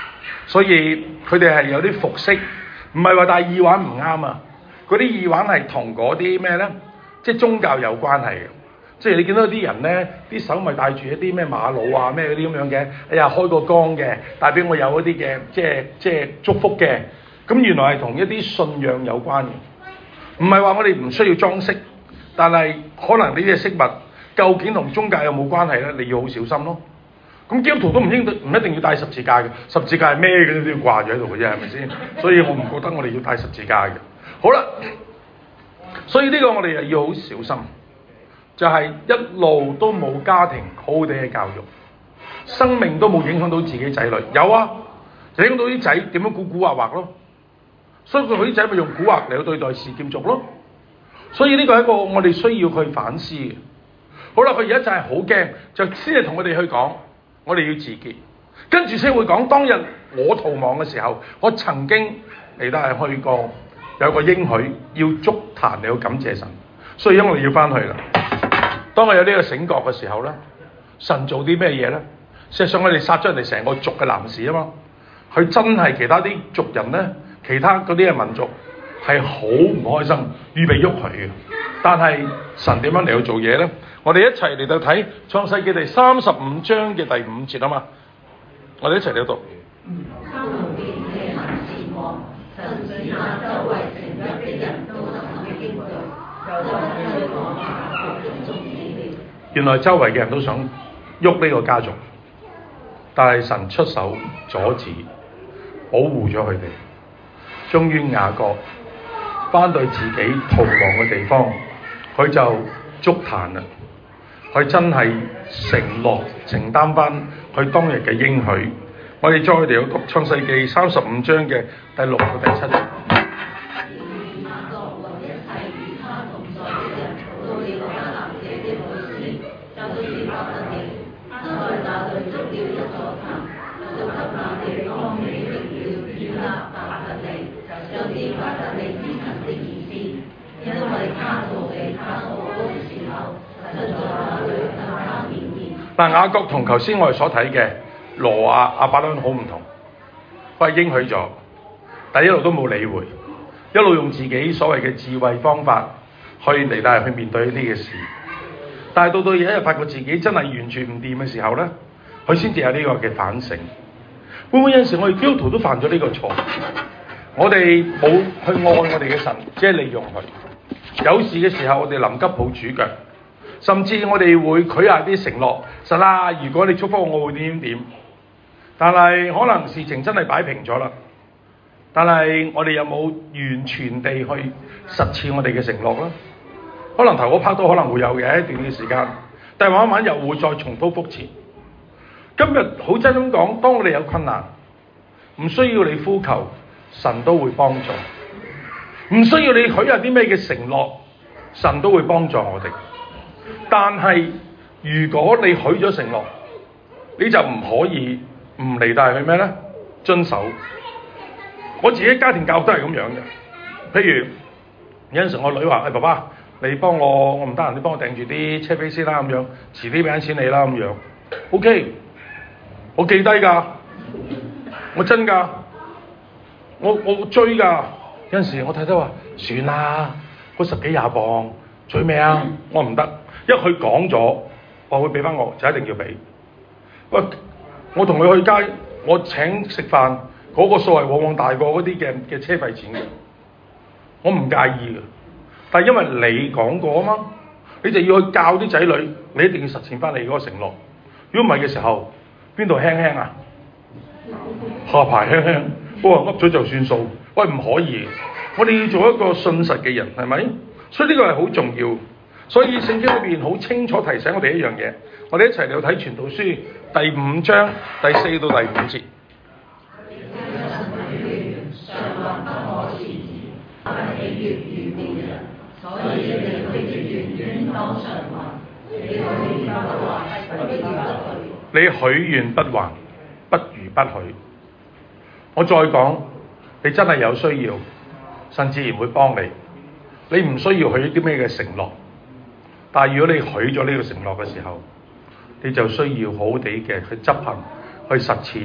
Speaker 1: 所以佢哋係有啲服飾，唔係話戴耳環唔啱啊。嗰啲耳環係同嗰啲咩咧，即係宗教有關係嘅。即係你見到啲人咧，啲手咪戴住一啲咩瑪瑙啊咩嗰啲咁樣嘅，哎呀開個光嘅，代表我有一啲嘅即係即係祝福嘅。咁原來係同一啲信仰有關嘅，唔係話我哋唔需要裝飾，但係可能呢啲飾物究竟同宗教有冇關係咧？你要好小心咯。咁基督徒都唔應唔一定要帶十字架嘅，十字架係咩嘅都要掛住喺度嘅啫，係咪先？所以我唔覺得我哋要帶十字架嘅。好啦，所以呢個我哋又要好小心。就係一路都冇家庭好好地嘅教育，生命都冇影響到自己仔女。有啊，就影響到啲仔點樣古古惑惑咯。所以佢啲仔咪用古惑嚟去對待士劍族咯。所以呢個係一個我哋需要去反思嘅。好啦，佢而家就係好驚，就先係同我哋去講，我哋要自潔，跟住先會講當日我逃亡嘅時候，我曾經嚟到係去過有個應許要築壇嚟去感謝神。所以因為我哋要翻去啦。當我有呢個醒覺嘅時候咧，神做啲咩嘢咧？事實上我哋殺咗人哋成個族嘅男士啊嘛，佢真係其他啲族人咧，其他嗰啲嘅民族係好唔開心，預備喐佢嘅。但係神點樣嚟去做嘢咧？我哋一齊嚟到睇創世記第三十五章嘅第五節啊嘛，我哋一齊嚟讀。原來周圍嘅人都想喐呢個家族，但係神出手阻止，保護咗佢哋。終於雅各翻到自己逃亡嘅地方，佢就築壇啦。佢真係承諾承擔翻佢當日嘅應許。我哋再嚟讀創世記三十五章嘅第六到第七節。但雅各同頭先我哋所睇嘅羅亞亞伯拉罕好唔同，佢係應許咗，但一路都冇理會，一路用自己所謂嘅智慧方法去嚟帶去面對呢啲嘅事。但係到到有一日發覺自己真係完全唔掂嘅時候咧，佢先至有呢個嘅反省。會唔會有陣時我哋基督徒都犯咗呢個錯？我哋冇去愛我哋嘅神，只係利用佢。有事嘅時候，我哋臨急抱主腳。甚至我哋會許下啲承諾，神啊，如果你祝福我，我會點點點。但係可能事情真係擺平咗啦。但係我哋有冇完全地去實踐我哋嘅承諾咧？可能頭嗰 part 都可能會有嘅一段嘅時間，但係慢慢又會再重蹈覆轍。今日好真咁講，當我哋有困難，唔需要你呼求，神都會幫助；唔需要你許下啲咩嘅承諾，神都會幫助我哋。但係如果你許咗承諾，你就唔可以唔嚟帶去咩咧？遵守。我自己家庭教育都係咁樣嘅。譬如有陣時我女話：誒爸爸，你幫我，我唔得閒，你幫我訂住啲車飛先啦，咁樣遲啲俾緊錢你啦，咁樣。OK， 我記低㗎，我真㗎，我我追㗎。有陣時我睇睇話，算啦，嗰十幾廿磅追咩啊？我唔得。一佢講咗，我會俾翻我，就一定要俾。喂，我同佢去街，我請食飯，嗰個數係往往大過嗰啲嘅嘅車費錢嘅，我唔介意嘅。但係因為你講過啊嘛，你就要去教啲仔女，你一定要實踐翻你嗰個承諾。如果唔係嘅時候，邊度輕輕啊？下排輕輕，哇噏咗就算數。喂，唔可以，我哋要做一個信實嘅人，係咪？所以呢個係好重要。所以聖經裏邊好清楚提醒我哋一樣嘢，我哋一齊嚟睇傳道書第五章第四到第五節。你許願不還，不如不許。我再講，你真係有需要，神自然會幫你。你唔需要許啲咩嘅承諾。但係如果你許咗呢個承諾嘅時候，你就需要好好地嘅去執行、去實踐，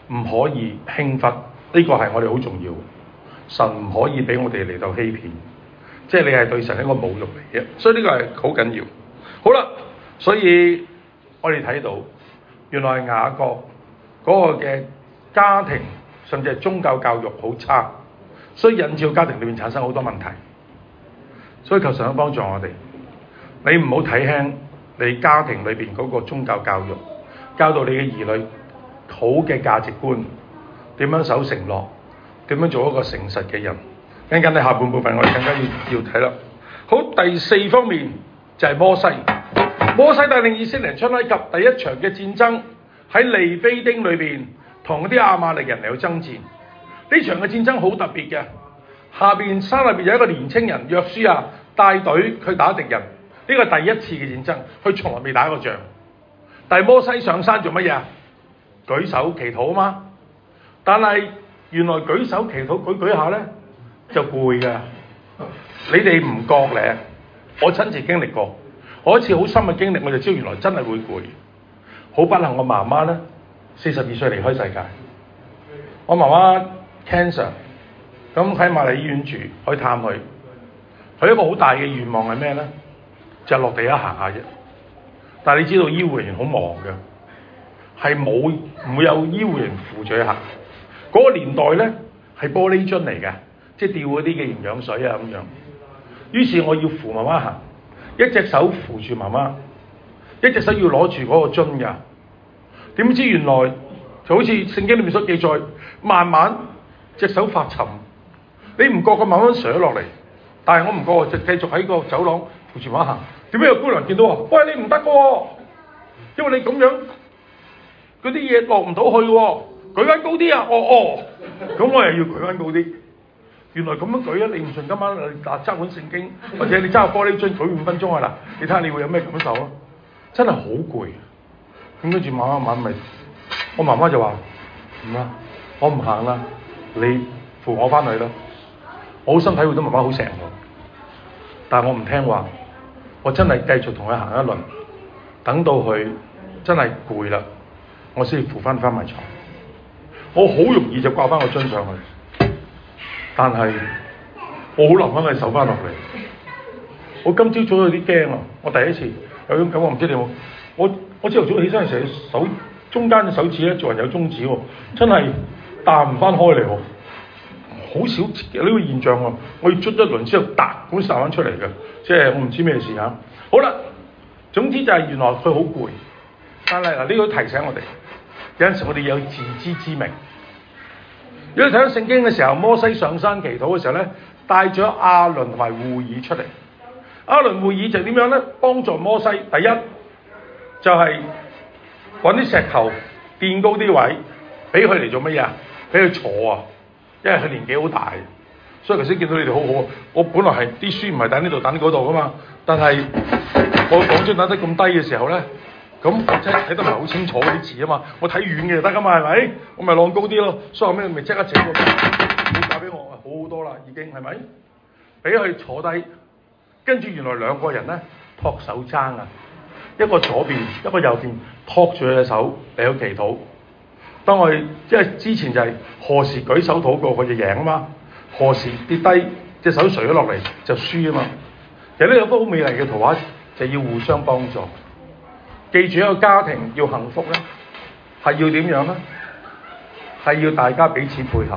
Speaker 1: 唔可以輕忽，呢、這個係我哋好重要。神唔可以俾我哋嚟到欺騙，即係你係對神一個侮辱嚟嘅，所以呢個係好緊要。好啦，所以我哋睇到原來雅各嗰個嘅家庭甚至係宗教教育好差，所以引致到家庭裏面產生好多問題。所以求神幫助我哋，你唔好睇輕你家庭裏邊嗰個宗教教育，教導你嘅兒女好嘅價值觀，點樣守承諾，點樣做一個誠實嘅人。跟緊你下半部分我哋更加要要睇啦。好，第四方面就係摩西。摩西帶領以色列人出埃及第一場嘅戰爭，喺利非丁裏邊同嗰啲亞瑪力人嚟到爭戰。呢場嘅戰爭好特別嘅，下邊山裏邊有一個年青人約書亞帶隊去打敵人，呢個係第一次嘅戰爭，佢從來未打過仗。但係摩西上山做乜嘢啊？舉手祈禱啊嘛。但係原來舉手祈禱舉舉下咧就攰㗎，你哋唔覺咧？我親自經歷過。我一次好深嘅經歷，我就知道原來真係會攰。好不幸，我媽媽咧四十二歲離開世界。我媽媽 cancer， 咁喺瑪麗醫院住，去探佢。佢一個好大嘅願望係咩咧？就係落地一行下啫。但係你知道醫護人員好忙嘅，係冇唔會有醫護人員扶住佢行。嗰、那個年代咧係玻璃樽嚟嘅，即係吊嗰啲嘅營養水啊咁樣。於是我要扶媽媽行。一隻手扶住媽媽，一隻手要攞住嗰個樽㗎。點知原來就好似聖經裏面所記載，慢慢隻手發沉，你唔覺佢慢慢上落嚟，但係我唔覺，我就繼續喺個走廊扶住媽媽行。點解有姑娘見到話：喂，你唔得嘅喎，因為你咁樣嗰啲嘢落唔到去喎，舉翻高啲啊！哦哦，咁我又要舉翻高啲。原來咁樣舉啊！你唔信今晚你嗱揸本聖經，或者你揸個玻璃樽舉五分鐘啊嗱，你睇下你會有咩感受啊？真係好攰。咁跟住慢慢慢咪，我媽媽就話唔啦，我唔行啦，你扶我翻去啦。我好心體會到媽媽好錫我，但係我唔聽話，我真係繼續同佢行一輪，等到佢真係攰啦，我先扶翻翻埋床。我好容易就掛翻個樽上去。但係我好難翻佢手翻落嚟。我今朝早有啲驚啊！我第一次有種感覺，唔知你有冇？我我朝頭早起身成隻手中間嘅手指咧，做人有中指喎，真係彈唔翻開嚟喎。好少有呢個現象喎。我要捽一輪之後，突咁散翻出嚟嘅，即係我唔知咩事嚇。好啦，總之就係原來佢好攰。但係嗱，呢個提醒我哋，有陣時我哋有自知之明。如果你睇到聖經嘅時候，摩西上山祈禱嘅時候咧，帶咗亞倫同埋戶珥出嚟。亞倫戶珥就點樣咧？幫助摩西。第一就係揾啲石頭墊高啲位，俾佢嚟做乜嘢啊？俾佢坐啊！因為佢年紀好大，所以頭先見到你哋好好。我本來係啲書唔係等呢度等嗰度噶嘛，但係我講章等得咁低嘅時候咧。咁我真係睇得唔係好清楚啲字啊嘛，我睇遠嘅就得噶嘛，係咪？我咪晾高啲咯，所以後尾咪即刻整個報價俾我，好好多啦，已經係咪？俾佢坐低，跟住原來兩個人咧托手踭啊，一個左邊，一個右邊，托住佢嘅手嚟到祈禱。當我哋即係之前就係何時舉手禱告佢就贏啊嘛，何時跌低隻手垂咗落嚟就輸啊嘛。其實呢有幅好美麗嘅圖畫，就要互相幫助。記住一個家庭要幸福咧，係要點樣咧？係要大家彼此配合。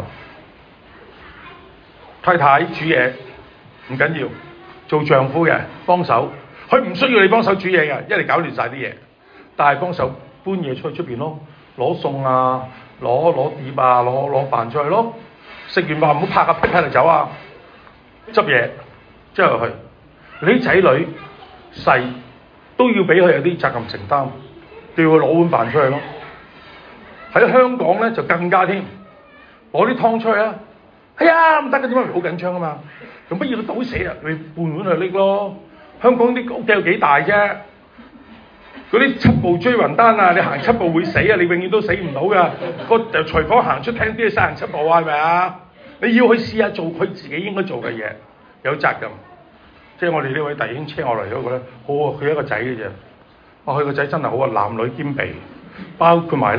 Speaker 1: 太太煮嘢唔緊要，做丈夫嘅幫手，佢唔需要你幫手煮嘢嘅，一嚟搞亂晒啲嘢，但係幫手搬嘢出去出邊咯，攞餸啊，攞攞碟啊，攞攞飯出去咯。食完飯唔好拍個屁喺度走啊，執嘢之後去。你啲仔女細。都要俾佢有啲責任承擔，叫佢攞碗飯出去咯。喺香港咧就更加添，攞啲湯出去啊！係啊，唔得嘅，點解好緊張啊嘛？咁不如佢倒死啊，你半碗去拎咯。香港啲屋企有幾大啫？嗰啲七步追魂丹啊，你行七步會死啊！你永遠都死唔到㗎。個廚房行出廳啲，使行七步啊，係咪啊？你要去試下做佢自己應該做嘅嘢，有責任。即係我哋呢位弟兄車我嚟嗰個咧，好啊，佢一個仔嘅啫。哇，佢個仔真係好啊，男女兼備，包括埋咧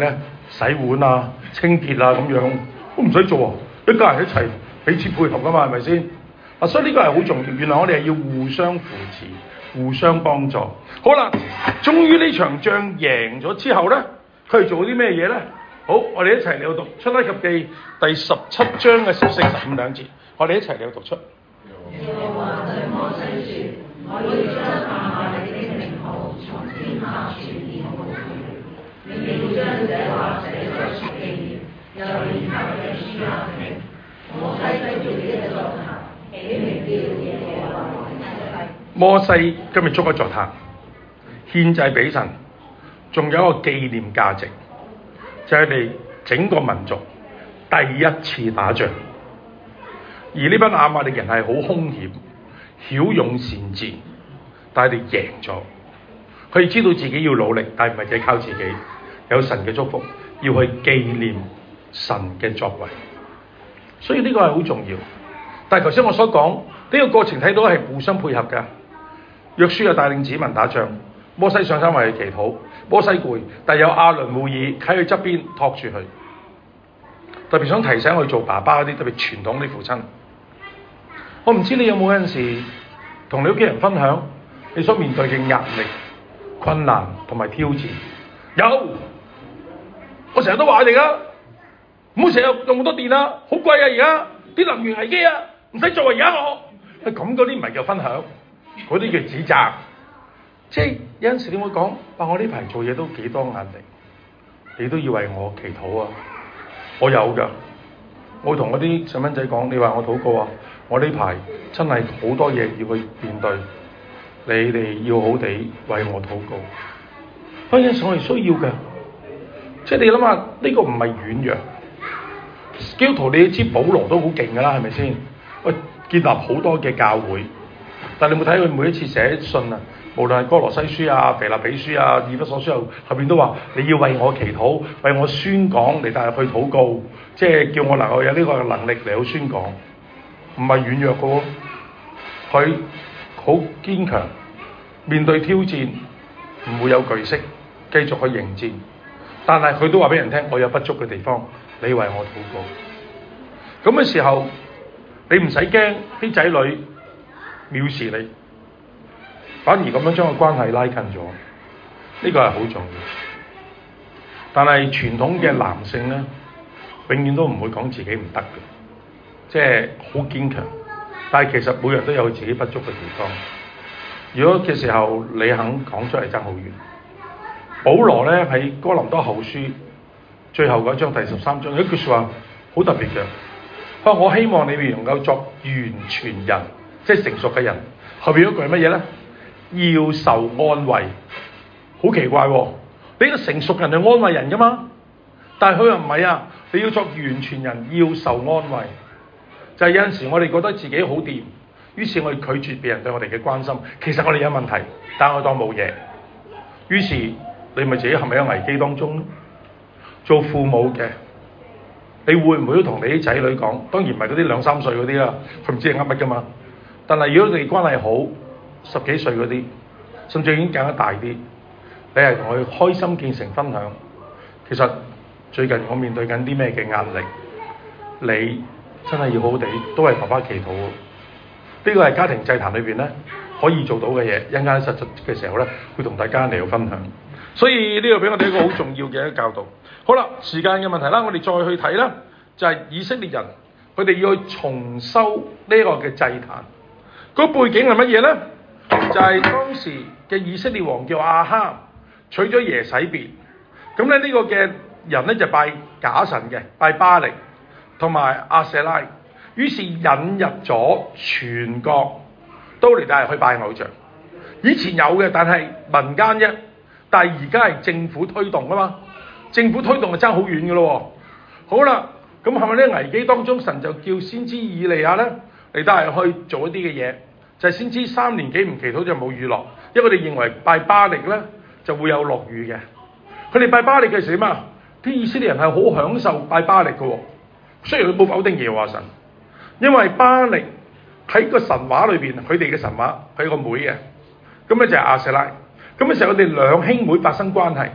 Speaker 1: 洗碗啊、清潔啊咁樣，都唔使做啊，一家人一齊彼此配合噶嘛，係咪先？啊，所以呢個係好重要。原來我哋係要互相扶持、互相幫助。好啦，終於呢場仗贏咗之後咧，佢哋做啲咩嘢咧？好，我哋一齊嚟讀《出埃及記》第十七章嘅十四、十五兩節，我哋一齊嚟讀出。
Speaker 2: 耶和華對摩西說：我要將亞瑪力的名號從天下全然抹去。你要將這話寫在書記，又連他的書下名。摩西對住呢一座壇，起名叫耶和華。
Speaker 1: 摩西今日築一座壇，獻祭俾神，仲有一個紀念價值，就係佢哋整個民族第一次打仗，而呢班亞瑪力人係好兇險、驍勇善戰，但係佢哋贏咗。佢哋知道自己要努力，但係唔係淨係靠自己，有神嘅祝福，要去紀念神嘅作為。所以呢個係好重要。但係頭先我所講呢個過程睇到係互相配合㗎。約書亞帶領子民打仗，摩西上山為佢祈禱，摩西攰，但係有亞倫戶珥喺佢側邊托住佢。特別想提醒佢做爸爸嗰啲，特別傳統啲父親。我唔知你有冇有陣時同你屋企人分享你所面對嘅壓力、困難同埋挑戰？有，我成日都話佢哋㗎，唔好成日用咁多電啊，好貴啊！而家啲能源危機啊，唔使做啊！而家我，咁嗰啲唔係叫分享。嗰啲叫指責，即係有陣時你會講，話我呢排做嘢都幾多壓力，你都要為我祈禱啊！我有㗎，我會同嗰啲細蚊仔講，你話我禱告啊，我呢排真係好多嘢要去面對，你哋要好地為我禱告。有陣時我係需要㗎，即係你諗下，呢個唔係軟弱。基督徒你知保羅都好勁㗎啦，係咪先？喂，建立好多嘅教會。但你有冇睇佢每一次寫信啊？無論係哥羅西書啊、腓立比書啊、以弗所書後後邊都話你要為我祈禱、為我宣講嚟帶入去禱告，即係叫我能夠有呢個能力嚟去宣講，唔係軟弱嘅喎。佢好堅強，面對挑戰唔會有懼色，繼續去迎戰。但係佢都話俾人聽，我有不足嘅地方，你為我禱告。咁嘅時候，你唔使驚啲仔女藐視你，反而咁樣將個關係拉近咗，呢個係好重要。但係傳統嘅男性咧，永遠都唔會講自己唔得嘅，即係好堅強。但係其實每人都有自己不足嘅地方。如果嘅時候你肯講出嚟，爭好遠。保羅咧喺哥林多後書最後嗰章第十三章有一句説話好特別嘅，佢話我希望你哋能夠作完全人。即係成熟嘅人，後邊嗰句係乜嘢咧？要受安慰，好奇怪喎！你個成熟人係安慰人噶嘛？但係佢又唔係啊！你要作完全人，要受安慰。就係、是、有陣時我哋覺得自己好掂，於是我哋拒絕別人對我哋嘅關心。其實我哋有問題，但係我當冇嘢。於是你咪自己陷喺危機當中。做父母嘅，你會唔會都同你啲仔女講？當然唔係嗰啲兩三歲嗰啲啦，佢唔知係噏乜噶嘛。但係如果你哋關係好，十幾歲嗰啲，甚至已經更加大啲，你係同佢開心見誠分享。其實最近我面對緊啲咩嘅壓力，你真係要好好地都係爸爸祈禱。呢個係家庭祭壇裏邊咧可以做到嘅嘢，一陣間實質嘅時候咧會同大家嚟到分享。所以呢個俾我哋一個好重要嘅一個教導。好啦，時間嘅問題啦，我哋再去睇啦，就係、是、以色列人佢哋要去重修呢個嘅祭壇。個背景係乜嘢咧？就係、是、當時嘅以色列王叫亞哈，娶咗耶洗別。咁咧呢個嘅人咧就拜假神嘅，拜巴力同埋亞舍拉。於是引入咗全國都嚟帶去拜偶像。以前有嘅，但係民間啫。但係而家係政府推動㗎嘛。政府推動就爭好遠㗎咯。好啦，咁係咪呢個危機當中，神就叫先知以利亞咧嚟帶去做一啲嘅嘢？就係先知三年幾唔祈禱就冇雨落，因為佢哋認為拜巴力咧就會有落雨嘅。佢哋拜巴力嘅時點啊？啲以色列人係好享受拜巴力嘅喎。雖然佢冇否定耶和華神，因為巴力喺個神話裏邊，佢哋嘅神話佢有個妹嘅，咁咧就係亞舍拉。咁嘅時候佢哋兩兄妹發生關係，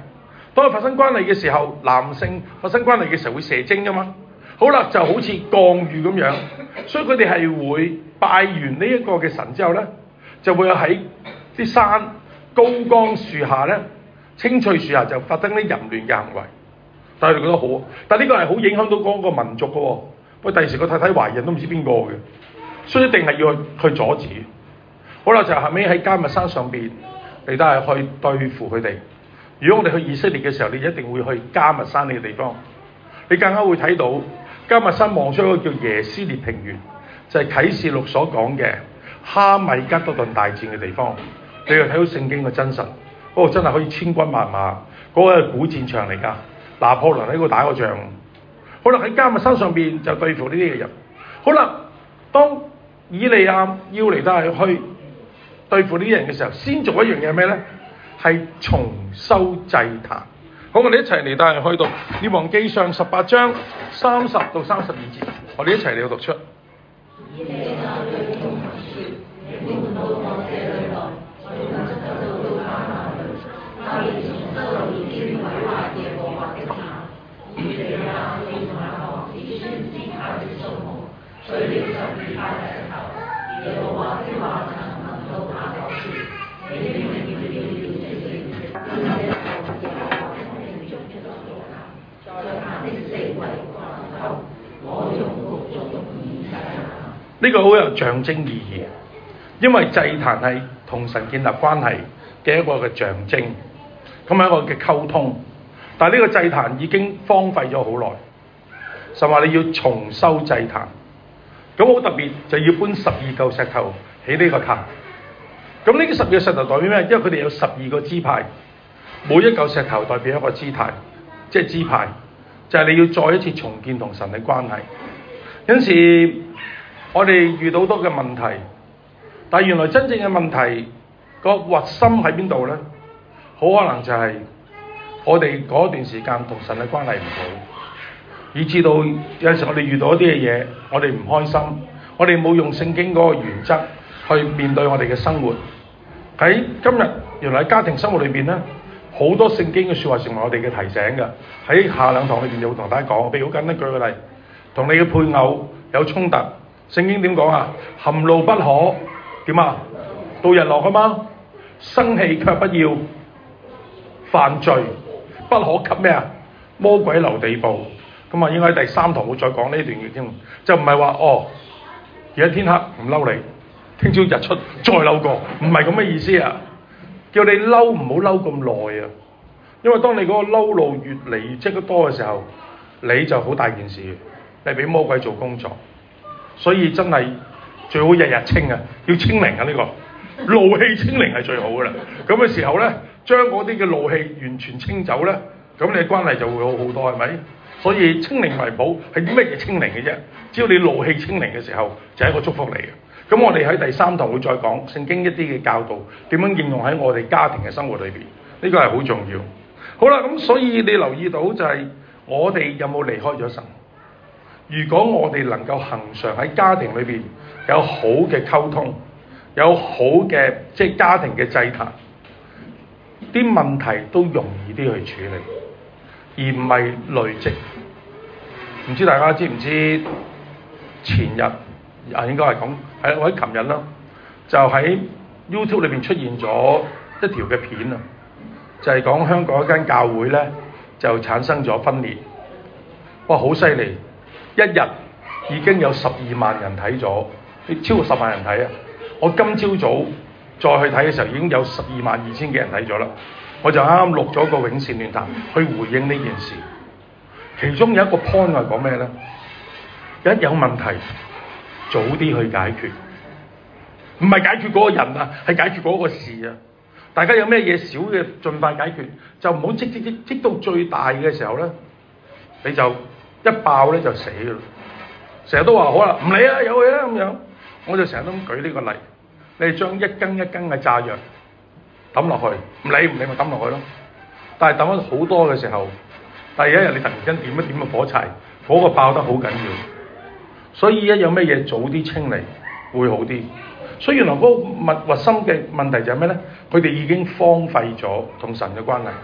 Speaker 1: 當佢發生關係嘅時候，男性發生關係嘅時候會射精噶嘛。好啦，就好似降雨咁樣，所以佢哋係會拜完呢一個嘅神之後咧，就會喺啲山高崗樹下咧、青翠樹下就發生啲淫亂嘅行為。但係你覺得好，但係呢個係好影響到嗰個民族嘅喎。喂，第時個太太懷孕都唔知邊個嘅，所以一定係要去去阻止。好啦，就後尾喺迦密山上邊，你都係去對付佢哋。如果我哋去以色列嘅時候，你一定會去迦密山呢個地方，你更加會睇到迦密山望出一個叫耶斯列平原，就係、是、啟示錄所講嘅哈米吉多頓大戰嘅地方。你又睇到聖經嘅真實，嗰、那個真係可以千軍萬馬，嗰、那個係古戰場嚟㗎。拿破崙喺嗰度打過仗。好啦，喺迦密山上邊就對付呢啲嘅人。好啦，當以利亞要嚟到係去對付呢啲人嘅時候，先做一樣嘢係咩咧？係重修祭壇。好，我哋一齊嚟到係去到列王記上十八章三十到三十二節，我哋一齊嚟到讀出。
Speaker 2: 以利亞對眾民說：你們到我這裏來，我們就到他那裏。他已重修已經毀壞耶和華的壇。以利亞用馬房子穿支派的數目，取了十二塊石頭。耶和華的話曾臨到他說：你們要了了這些，因這後耶和華的聖族出咗壇，在壇的四圍環後，我用谷種以祭壇。
Speaker 1: 呢個好有象徵意義，因為祭壇係同神建立關係嘅一個嘅象徵，咁係一個嘅溝通。但係呢個祭壇已經荒廢咗好耐，神話你要重修祭壇，咁好特別就要搬十二嚿石頭起呢個壇。咁呢啲十二個石頭代表咩？因為佢哋有十二個支派，每一嚿石頭代表一個支派，即係支派，就係、是、你要再一次重建同神嘅關係。有陣時我哋遇到好多嘅問題，但係原來真正嘅問題個核心喺邊度咧？好可能就係我哋嗰段時間同神嘅關係唔好，以至到有陣時我哋遇到一啲嘅嘢，我哋唔開心，我哋冇用聖經嗰個原則去面對我哋嘅生活。喺今日原來喺家庭生活裏邊咧，好多聖經嘅説話成為我哋嘅提醒㗎。喺下兩堂裏邊就會同大家講，譬如好簡單舉個例，同你嘅配偶有衝突，聖經點講啊？含怒不可點啊？到日落啊嘛，生氣卻不要犯罪。不可給咩啊？魔鬼留地步。咁啊，應該喺第三堂會再講呢段嘅經文，就唔係話哦，而家天黑唔嬲你，聽朝日出再嬲過，唔係咁嘅意思啊！叫你嬲唔好嬲咁耐啊，因為當你嗰個嬲怒越嚟越積得多嘅時候，你就好大件事，你俾魔鬼做工作。所以真係最好日日清啊，要清零啊！呢、這個怒氣清零係最好噶啦。咁嘅時候咧，將嗰啲嘅怒氣完全清走咧，咁你嘅關係就會好好多，係咪？所以清零為寶係啲乜嘢清零嘅啫？只要你怒氣清零嘅時候，就係一個祝福嚟嘅。咁我哋喺第三堂會再講聖經一啲嘅教導，點樣應用喺我哋家庭嘅生活裏邊，呢個係好重要。好啦，咁所以你留意到就係我哋有冇離開咗神？如果我哋能夠恆常喺家庭裏邊有好嘅溝通，有好嘅即係家庭嘅祭壇，啲問題都容易啲去處理，而唔係累積。唔知大家知唔知前日啊，應該係講係我喺琴日啦，就喺 YouTube 裏邊出現咗一條嘅片啊，就係講香港一間教會咧就產生咗分裂。哇，好犀利！一日已經有十二萬人睇咗，超過十萬人睇啊！我今朝早再去睇嘅時候，已經有十二萬二千幾人睇咗啦。我就啱啱錄咗個永善論壇去回應呢件事。其中有一個 point 係講咩咧？一有問題，早啲去解決，唔係解決嗰個人啊，係解決嗰個事啊。大家有咩嘢小嘅，盡快解決，就唔好積積積積到最大嘅時候咧，你就一爆咧就死㗎啦。成日都話好啦，唔理啊，有佢啦咁樣。我就成日都咁舉呢個例，你係將一羹一羹嘅炸藥抌落去，唔理唔理咪抌落去咯。但係抌咗好多嘅時候，第一日你突然間點一點個火柴，火個爆得好緊要。所以一有咩嘢早啲清理會好啲。所以原來嗰個核核心嘅問題就係咩咧？佢哋已經荒廢咗同神嘅關係。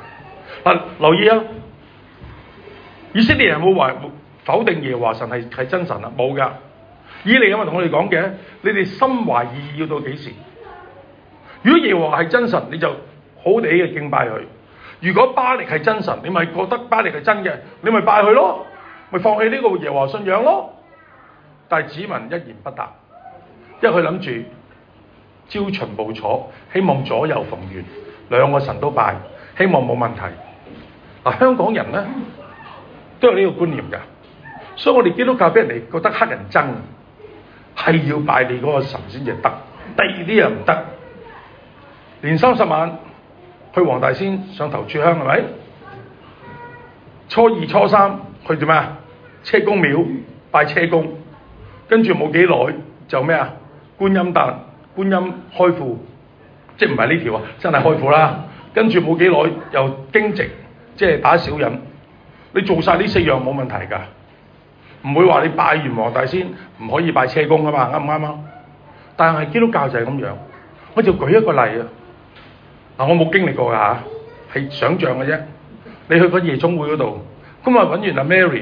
Speaker 1: 嗱，留意啊！以色列人冇話否定耶和華神係係真神啊，冇㗎。以利亞咪同我哋講嘅，你哋心懷異意要到幾時？如果耶和華係真神，你就好好地嘅敬拜佢；如果巴力係真神，你咪覺得巴力係真嘅，你咪拜佢咯，咪放棄呢個耶和華信仰咯。但係子民一言不答，因為佢諗住朝秦暮楚，希望左右逢源，兩個神都拜，希望冇問題。嗱，香港人咧都有呢個觀念㗎，所以我哋基督教俾人哋覺得黑人憎，係要拜你嗰個神先至得，第二啲又唔得。年三十晚去黃大仙上頭炷香係咪？初二初三去做咩啊？車公廟拜車公，跟住冇幾耐就咩啊？觀音誕、觀音開庫，即係唔係呢條啊？真係開庫啦。跟住冇幾耐又經直，即係打小人。你做晒呢四樣冇問題㗎，唔會話你拜完黃大仙唔可以拜車公㗎嘛？啱唔啱啊？但係基督教就係咁樣，我就舉一個例啊。嗱，我冇經歷過㗎嚇，係想像嘅啫。你去個夜總會嗰度，今日揾完阿 Mary，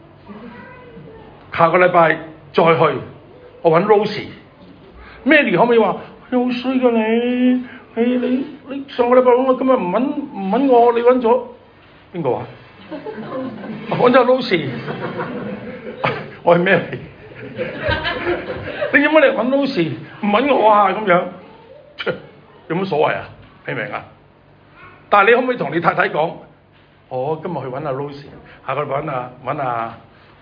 Speaker 1: 下個禮拜再去，我揾 Rosie。Mary 可唔可以話你好衰㗎你？你你你上個禮拜揾我，今日唔揾唔揾我，你揾咗邊個啊？揾咗 Rosie，我係 Mary。你點解你揾 Rosie 唔揾我啊？咁樣有乜所謂啊？明唔明啊？但係你可唔可以同你太太講，我今日去揾阿 Rosie， 下個禮拜揾阿揾阿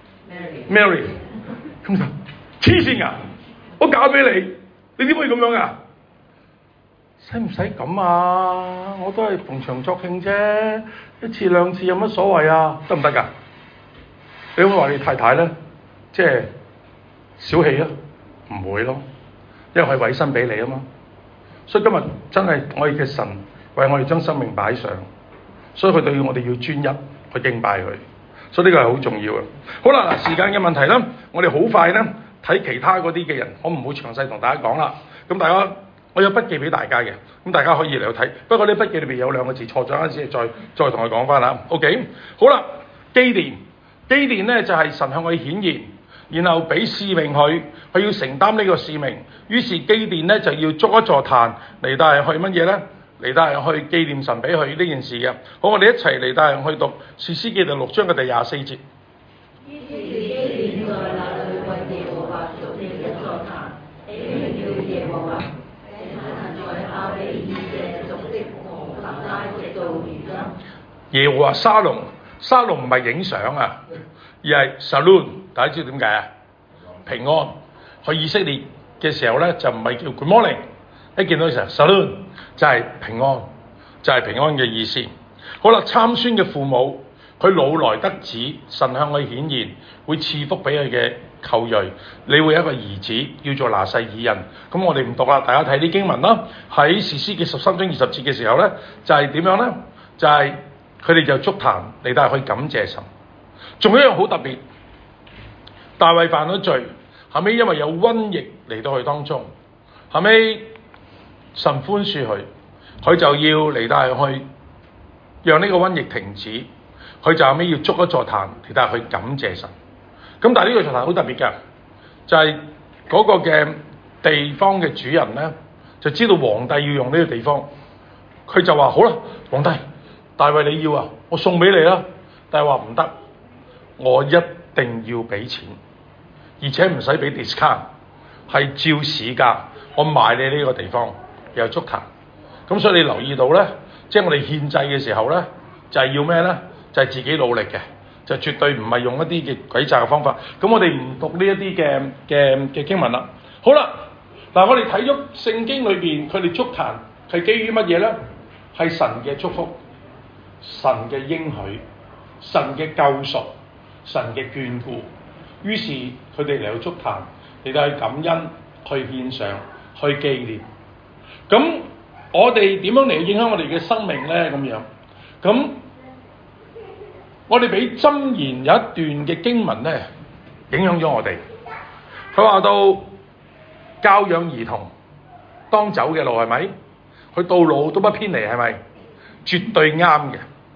Speaker 1: Mary， 咁就黐線㗎！我嫁俾你，你點可以咁樣㗎？使唔使咁啊？我都係逢場作興啫，一次兩次有乜所謂啊？得唔得㗎？你可唔可以話你太太咧，即係小氣啊？唔會咯，因為佢委身俾你啊嘛。所以今日真係我哋嘅神為我哋將生命擺上，所以佢對我哋要專一去敬拜佢，所以呢個係好重要嘅。好啦，嗱，時間嘅問題啦，我哋好快咧睇其他嗰啲嘅人，我唔會詳細同大家講啦。咁大家我有筆記俾大家嘅，咁大家可以嚟睇。不過呢筆記裏邊有兩個字錯咗，嗰陣時再再同佢講翻啦。OK， 好啦，基甸，基甸咧就係、是、神向佢顯現。然後俾使命佢，佢要承擔呢個使命。於是基甸咧就要築一座壇嚟帶人去乜嘢咧？嚟帶人去紀念神俾佢呢件事嘅。好，我哋一齊嚟帶人去讀士師記第六章嘅第廿四節。
Speaker 2: 於是基甸在那裏為耶和華築了一座壇，起名叫耶和華。神在亞比以謝族的俄弗拉直到如今。
Speaker 1: 耶和華沙龍，沙龍唔係影相啊，而係 Shalom。大家知道點解啊？平安。去以色列嘅時候咧，就唔係叫 Good morning， 一見到嘅時候 Shalom 就係平安，就係、是、平安嘅意思。好啦，參孫嘅父母，佢老來得子，神向佢顯現，會賜福俾佢嘅後裔。你會有一個兒子叫做拿細耳人。咁我哋唔讀啦，大家睇啲經文啦。喺士師記十三章二十節嘅時候咧，就係、是、點樣咧？就係佢哋就築壇嚟到去感謝神。仲有一樣好特別。大衛犯咗罪，後尾因為有瘟疫嚟到佢當中，後尾神寬恕佢，佢就要嚟到去讓呢個瘟疫停止，佢就後尾要築一座壇嚟到去感謝神。咁但係呢個座壇好特別嘅，就係、是、嗰個嘅地方嘅主人咧，就知道皇帝要用呢個地方，佢就話好啦，皇帝，大衛你要啊，我送俾你啦。但係話唔得，我一定要俾錢。而且唔使俾 discount， 係照市價，我買你呢個地方又築壇。咁所以你留意到咧，即係我哋獻祭嘅時候咧，就係、是、要咩咧？就係、是、自己努力嘅，就絕對唔係用一啲嘅詭詐嘅方法。咁我哋唔讀呢一啲嘅嘅嘅經文啦。好啦，嗱我哋睇咗聖經裏邊，佢哋築壇係基於乜嘢咧？係神嘅祝福、神嘅應許、神嘅救贖、神嘅眷顧。於是佢哋嚟到築壇，嚟到去感恩、去獻上、去紀念。咁我哋點樣嚟影響我哋嘅生命咧？咁樣，咁我哋俾箴言有一段嘅經文咧，影響咗我哋。佢話到教養兒童當走嘅路係咪？佢到老都不偏離係咪？絕對啱嘅。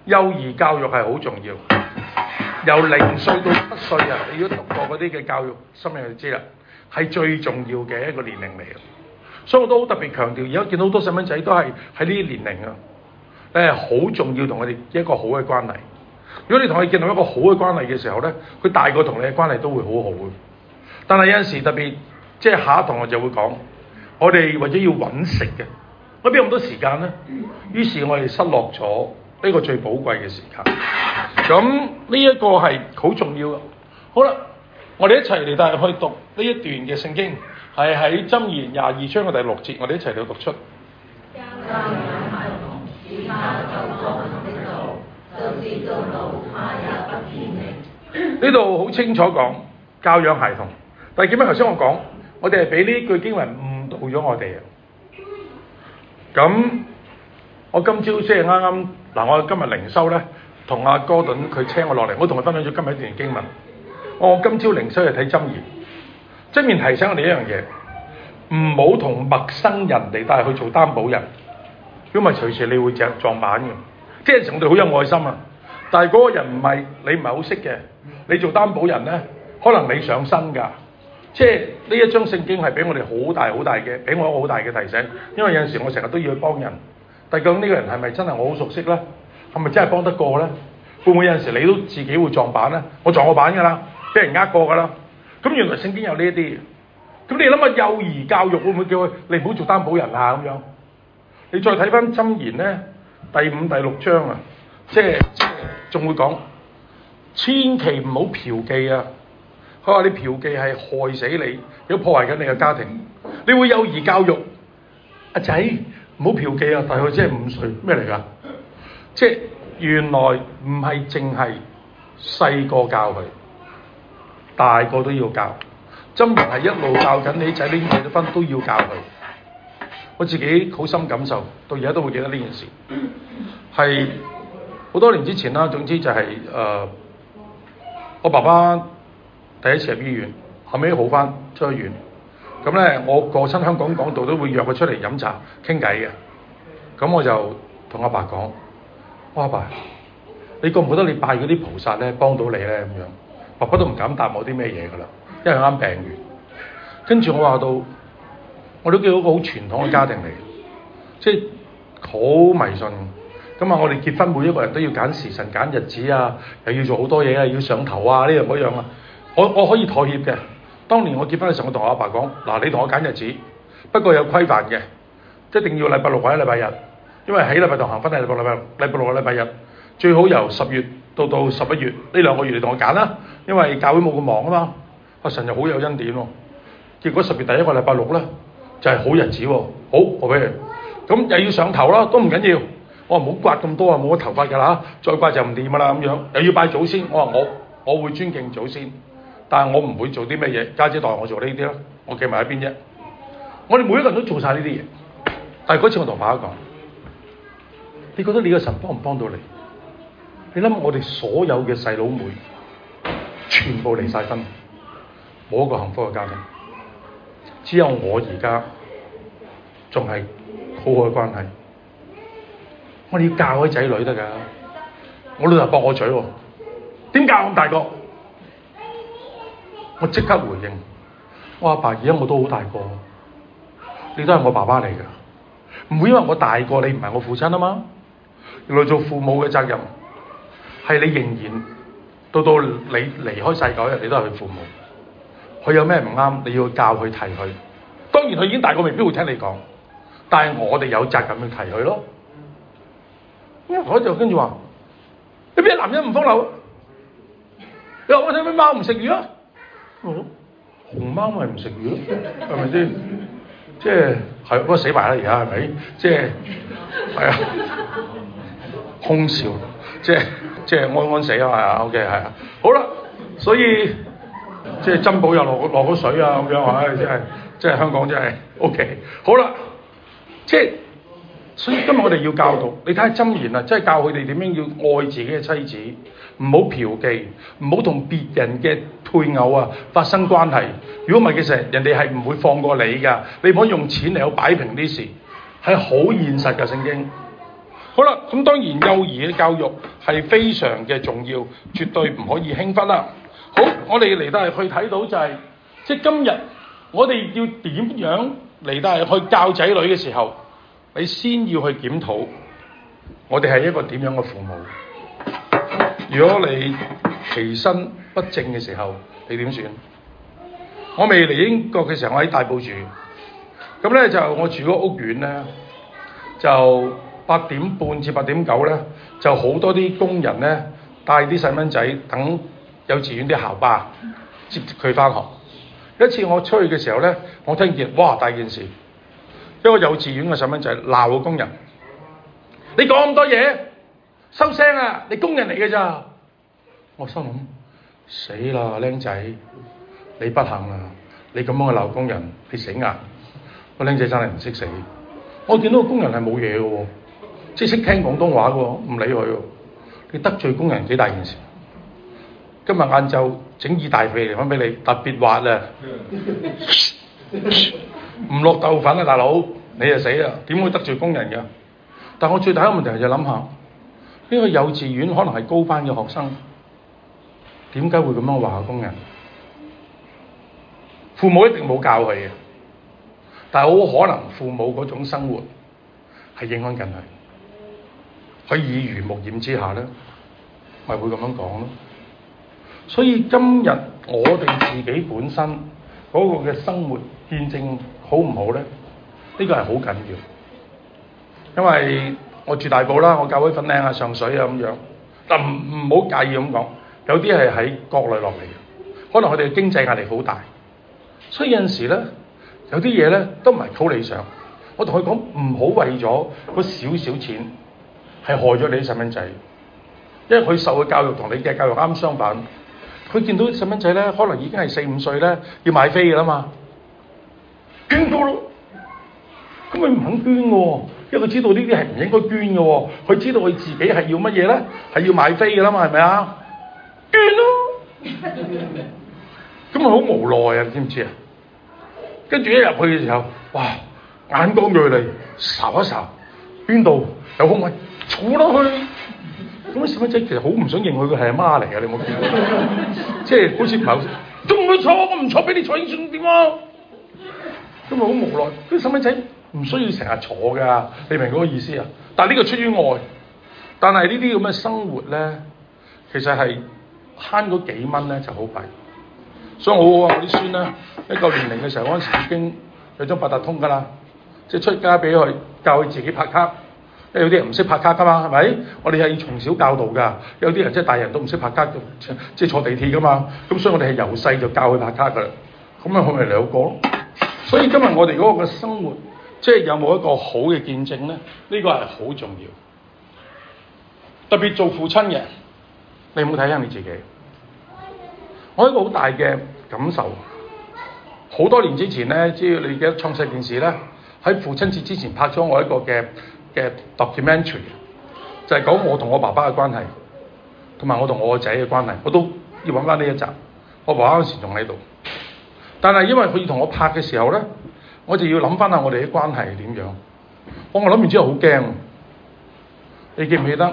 Speaker 1: 幼兒教育係好重要，由零歲到七歲啊！你如果讀過嗰啲嘅教育心理，就知啦，係最重要嘅一個年齡嚟嘅。所以我都好特別強調，而家見到好多細蚊仔都係喺呢啲年齡啊，你係好重要同佢哋一個好嘅關係。如果你同佢建立一個好嘅關係嘅時候咧，佢大個同你嘅關係都會好好嘅。但係有陣時特別即係下一堂我就會講，我哋為咗要揾食嘅，我邊有咁多時間咧？於是我哋失落咗呢個最寶貴嘅時間。咁呢一個係好重要嘅。好啦，我哋一齊嚟帶入去讀呢一段嘅聖經，係喺箴言廿二章嘅第六節，我哋一齊嚟讀出。
Speaker 2: 教養孩童，使他走光明的路，就是道路，他也不偏離。
Speaker 1: 呢度好清楚講教養孩童，但係點解頭先我講，我哋係俾呢句經文誤導咗我哋啊？咁我今朝即係啱啱嗱，我今日靈修咧，同阿哥頓佢請我落嚟，我同佢分享咗今日一段經文。我今朝靈修係睇箴言，箴言提醒我哋一樣嘢，唔好同陌生人嚟帶去做擔保人，因為隨時你會隻撞板嘅。即係我哋好有愛心啊，但係嗰個人唔係你唔係好識嘅，你做擔保人咧，可能你上身㗎。即係呢一章聖經係俾我哋好大好大嘅，俾我好大嘅提醒。因為有陣時我成日都要去幫人，但係究竟呢個人係咪真係我好熟悉咧？係咪真係幫得過咧？會唔會有陣時你都自己會撞板咧？我撞過板㗎啦，俾人呃過㗎啦。咁原來聖經有呢一啲。咁你諗下幼兒教育會唔會叫佢你唔好做擔保人啊咁樣？你再睇翻箴言咧，第五、第六章啊，即係即係仲會講，千祈唔好嫖妓啊！佢話你嫖妓係害死你，如果破壞緊你嘅家庭。你會幼兒教育，阿仔唔好嫖妓啊！大概即係五歲，咩嚟㗎？即係原來唔係淨係細個教佢，大個都要教。箴言係一路教緊你仔，呢啲結咗婚都要教佢。我自己好深感受，到而家都會記得呢件事。係好多年之前啦，總之就係、是、誒、呃，我爸爸第一次入醫院，後尾好翻出咗院。咁咧，我過親香港講道都會約佢出嚟飲茶傾偈嘅。咁我就同阿爸講：我阿爸，你覺唔覺得你拜嗰啲菩薩咧幫到你咧？咁樣，爸爸都唔敢答我啲咩嘢㗎啦，因為佢啱病完。跟住我話到，我都叫一個好傳統嘅家庭嚟，即係好迷信。咁啊，我哋結婚每一個人都要揀時辰、揀日子啊，又要做好多嘢啊，要上頭啊，呢樣嗰樣啊。我我可以妥協嘅。當年我結婚嘅時候，我同我阿爸講：嗱，你同我揀日子，不過有規範嘅，一定要禮拜六或者禮拜日，因為喺禮拜堂行婚係禮拜禮拜禮拜六或禮拜日，最好由十月到到十一月呢兩個月嚟同我揀啦，因為教會冇咁忙啊嘛。阿神又好有恩典喎，結果十月第一個禮拜六咧就係、是、好日子喎，好我俾你，咁又要上頭啦，都唔緊要，我話唔好刮咁多啊，冇乜頭髮㗎啦，再刮就唔掂㗎啦咁樣，又要拜祖先，我話我我會尊敬祖先。但係我唔會做啲咩嘢，家姐代我做呢啲咯，我企埋喺邊啫。我哋每一個人都做晒呢啲嘢，但係嗰次我同爸爸講：你覺得你個神幫唔幫到你？你諗我哋所有嘅細佬妹全部離晒婚，冇一個幸福嘅家庭，只有我而家仲係好好嘅關係。我哋要教啲仔女得㗎，我老豆駁我嘴喎，點教咁大個？我即刻回應，我阿爸而家我都好大個，你都係我爸爸嚟㗎，唔會因為我大個你唔係我父親啊嘛。原來做父母嘅責任係你仍然到到你離開世界嗰日，你都係佢父母。佢有咩唔啱，你要教佢提佢。當然佢已經大個，未必會聽你講，但係我哋有責任去提佢咯。咁我就跟住話：你邊個男人唔風流？你話我睇咩貓唔食魚啊？哦、熊貓咪唔食魚，係咪先？即係係不過死埋啦，而家係咪？即係係啊，空笑，即係即係安安死啊嘛，OK 係啊。好啦，所以即係珍寶又落落咗水啊，咁樣啊，即係即係香港真係 OK。好啦，即係所以今日我哋要教導，你睇下箴言啊，即係教佢哋點樣要愛自己嘅妻子。唔好嫖妓，唔好同別人嘅配偶啊發生關係。如果唔係，其實人哋係唔會放過你㗎。你唔可以用錢嚟去擺平啲事，係好現實嘅聖經。 好啦，咁當然幼兒嘅教育係非常嘅重要，絕對唔可以輕忽啦。好，我哋嚟到係去睇到就係、是，即係今日我哋要點樣嚟到係去教仔女嘅時候，你先要去檢討，我哋係一個點樣嘅父母。如果你其身不正嘅時候，你點算？我未嚟英國嘅時候，我喺大埔住，咁咧就我住嗰個屋苑咧，就八點半至八點九咧，就好多啲工人咧帶啲細蚊仔等幼稚園啲校巴接佢返學。一次我出去嘅時候咧，我聽見哇大件事，一個幼稚園嘅細蚊仔鬧個工人：你講咁多嘢，收聲啊！你工人嚟嘅咋？我心諗死啦，僆仔，你不幸啦！你咁樣去鬧工人，你死硬！個僆仔真係唔識死。我見到個工人係冇嘢嘅喎，即係識聽廣東話嘅喎，唔理佢喎。你得罪工人幾大件事？今日晏晝整意大肥嚟翻俾你，特別滑啊！唔落豆粉啊，大佬，你就死啦！點會得罪工人㗎？但我最大嘅問題就諗下，呢個幼稚園可能係高班嘅學生，點解會咁樣話工人？父母一定冇教佢嘅，但係好可能父母嗰種生活係影響緊佢，佢耳濡目染之下咧，咪會咁樣講咯。所以今日我哋自己本身嗰個嘅生活見證好唔好咧？呢個係好緊要，因為我住大埔啦，我教會粉嶺啊、上水啊咁樣，但唔唔好介意咁講，有啲係喺國內落嚟嘅，可能佢哋嘅經濟壓力好大。所以有陣時咧，有啲嘢咧都唔係好理想。我同佢講唔好為咗嗰少少錢係害咗你啲細蚊仔，因為佢受嘅教育同你嘅教育啱相反。佢見到啲細蚊仔咧，可能已經係四五歲咧，要買飛㗎啦嘛，捐咗咯。咁佢唔肯捐嘅喎，因為佢知道呢啲係唔應該捐嘅喎。佢知道佢自己係要乜嘢咧？係要買飛㗎啦嘛，係咪啊？捐咯。咁啊好無奈啊，你知唔知啊？跟住一入去嘅時候，哇！眼光鋭利，睄一睄，邊度有空位，坐落去。咁啲細蚊仔其實好唔想認佢，佢係阿媽嚟嘅，你有冇見過？即係好似唔係好，仲唔坐？我唔坐俾你坐，應算點啊？咁啊好無奈，啲細蚊仔唔需要成日坐㗎，你明嗰個意思啊？但係呢個出於愛，但係呢啲咁嘅生活咧，其實係慳嗰幾蚊咧就好弊。所以我我啲孫咧，一夠年齡嘅時候，嗰陣時已經有張八達通㗎啦，即係出街俾佢教佢自己拍卡。因為有啲人唔識拍卡㗎嘛，係咪？我哋係要從小教導㗎。有啲人即係大人都唔識拍卡，即係坐地鐵㗎嘛。咁所以我哋係由細就教佢拍卡㗎啦。咁啊，佢咪兩個咯。所以今日我哋嗰個嘅生活，即係有冇一個好嘅見證咧？呢個係好重要。特別做父親嘅，你有冇睇下你自己？我有一個好大嘅感受，好多年之前咧，只要你記得創世電視咧，喺父親節之前拍咗我一個嘅嘅 documentary， 就係講我同我爸爸嘅關係，同埋我同我個仔嘅關係，我都要揾翻呢一集。我爸爸嗰時仲喺度，但係因為佢要同我拍嘅時候咧，我就要諗翻下我哋嘅關係係點樣。我我諗完之後好驚，你記唔記得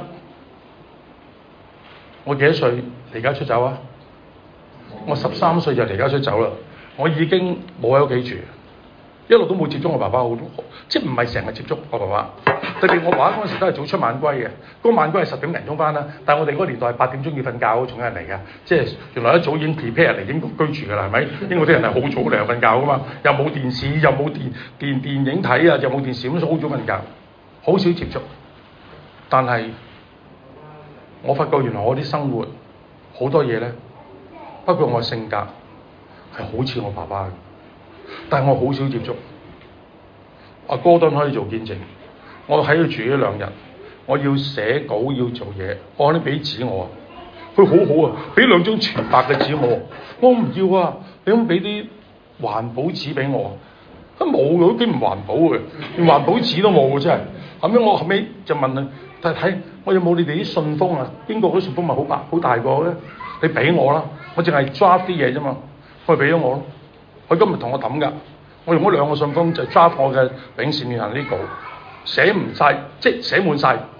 Speaker 1: 我幾多歲離家出走啊？我十三歲就離家出走啦，我已經冇喺屋企住，一路都冇接觸我爸爸好多，即係唔係成日接觸我爸爸。特別我爸爸嗰陣時都係早出晚歸嘅，嗰、那個、晚歸係十點零鐘翻啦，但係我哋嗰個年代係八點鐘要瞓覺，仲有人嚟㗎，即係原來一早已經 prepare 嚟英國居住㗎啦，係咪？英國啲人係好早嚟瞓覺㗎嘛，又冇電視，又冇電電電影睇啊，又冇電視，咁所以好早瞓覺，好少接觸。但係我發覺原來我啲生活好多嘢咧。不過我性格係好似我爸爸嘅，但係我好少接觸。阿哥頓可以做見證，我喺度住咗兩日，我要寫稿要做嘢，我肯定俾紙我，佢好好啊，俾兩張全白嘅紙我，我唔要啊，你咁俾啲環保紙俾我，都冇嘅，都幾唔環保嘅，連環保紙都冇嘅真係。後尾我後尾就問佢，但係睇我有冇你哋啲信封啊？英國嗰啲信封咪好白好大個咧？你俾我啦，我淨係 draft 啲嘢啫嘛，佢俾咗我咯。佢今日同我揼㗎，我用咗兩個信封就 draft 我嘅《永善旅行》呢稿，寫唔晒，即係寫滿晒。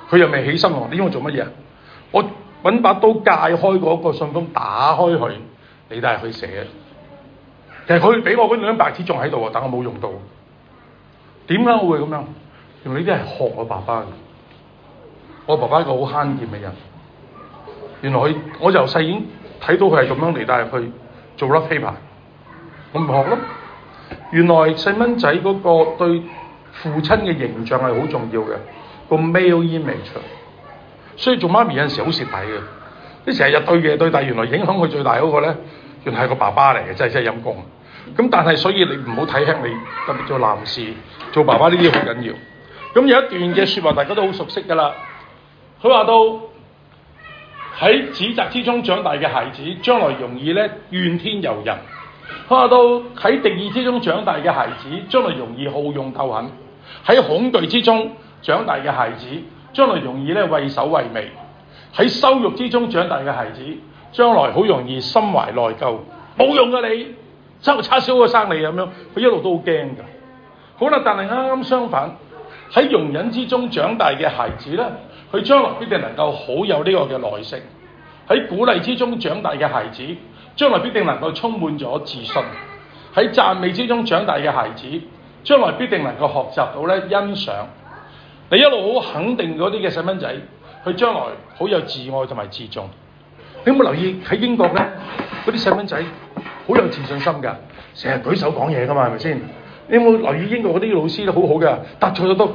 Speaker 1: 佢又未起身喎，你知我做乜嘢？我揾把刀解開嗰個信封，打開佢，你都係去寫。其實佢俾我嗰兩張白紙仲喺度喎，但我冇用到。點解我會咁樣？原來呢啲係學我爸爸嘅。我爸爸係一個好慳儉嘅人。原來佢我由細已經睇到佢係咁樣嚟帶入去做 rough paper，我唔學咯。原來細蚊仔嗰個對父親嘅形象係好重要嘅，個 male image。所以做媽咪有陣時好蝕底嘅。你成日對嘅對，但係原來影響佢最大嗰個咧，原來係個爸爸嚟嘅，真係真係陰公。咁但係所以你唔好睇輕你，特別做男士做爸爸呢啲好緊要。咁有一段嘅説話大家都好熟悉㗎啦。佢話到喺指責之中長大嘅孩子，將來容易咧怨天尤人。佢話到喺敵意之中長大嘅孩子，將來容易好勇鬥狠；喺恐懼之中長大嘅孩子，將來容易咧畏首畏尾；喺羞辱之中長大嘅孩子，將來好容易心懷內疚。冇用㗎你，生個叉燒個生你咁樣，佢一路都好驚㗎。好啦，但係啱啱相反，喺容忍之中長大嘅孩子咧，佢將來必定能夠好有呢個嘅耐性；喺鼓勵之中長大嘅孩子，將來必定能夠充滿咗自信；喺讚美之中長大嘅孩子，將來必定能夠學習到咧欣賞。你一路好肯定嗰啲嘅細蚊仔，佢將來好有自愛同埋自重。你有冇留意喺英國咧，嗰啲細蚊仔好有自信心㗎，成日舉手講嘢㗎嘛，係咪先？你有冇留意英國嗰啲老師都好好㗎，答錯咗都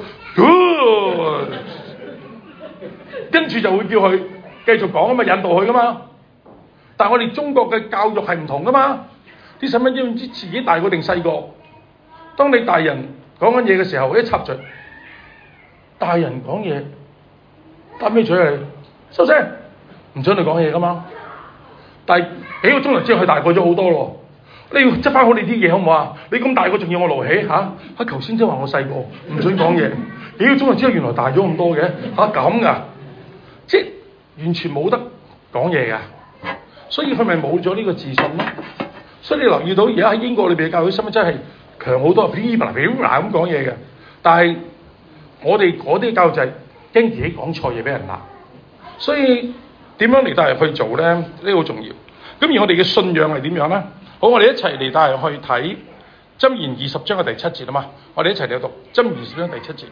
Speaker 1: good， 跟住就會叫佢繼續講啊嘛，引導佢㗎嘛。但係我哋中國嘅教育係唔同㗎嘛，啲細蚊仔唔知自己大個定細個。當你大人講緊嘢嘅時候，一插嘴，大人講嘢答咩嘴啊你？收聲，唔準你講嘢㗎嘛。但係幾個鐘頭之後，佢大個咗好多咯。你要執翻好你啲嘢好唔好啊？你咁大個仲要我勞氣嚇？啊頭先即係話我細個唔準講嘢，幾個鐘頭之後原來大咗咁多嘅嚇咁㗎，即係完全冇得講嘢㗎。所以佢咪冇咗呢個自信咯。所以你留意到而家喺英國裏邊嘅教育，細蚊仔係強好多，噼啪噼啪咁講嘢嘅。但係我哋嗰啲教育就係驚自己講錯嘢俾人鬧，所以點樣嚟帶入去做咧？呢個好重要。咁而我哋嘅信仰係點樣咧？好，我哋一齊嚟帶入去睇箴言二十章嘅第七節啊嘛。我哋一齊嚟讀箴言二十章第七節。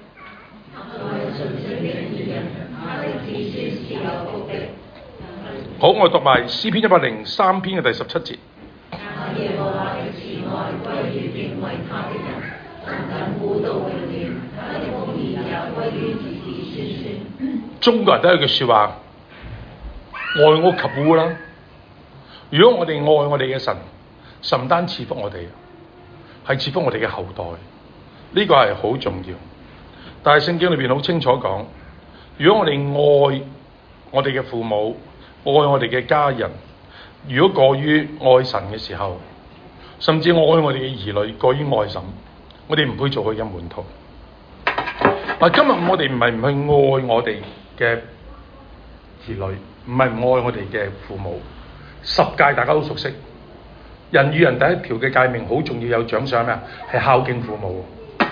Speaker 1: 好，我讀埋詩篇一百零三篇嘅第十七節。
Speaker 2: 耶和華的慈愛歸於敬畏他的人，從亙古到永遠，他的公義也歸於子子孫孫。
Speaker 1: 中國人都有句説話：愛屋及烏啦。如果我哋愛我哋嘅神，神唔單賜福我哋，係賜福我哋嘅後代，呢個係好重要。但係聖經裏邊好清楚講，如果我哋愛我哋嘅父母，愛我哋嘅家人，如果過於愛神嘅時候，甚至愛我哋嘅兒女過於愛神，我哋唔配做佢嘅門徒。但今日我哋唔係唔去愛我哋嘅兒女，唔係唔愛我哋嘅父母。十誡大家都熟悉，人與人第一條嘅誡命好重要，有獎賞咩啊？係孝敬父母，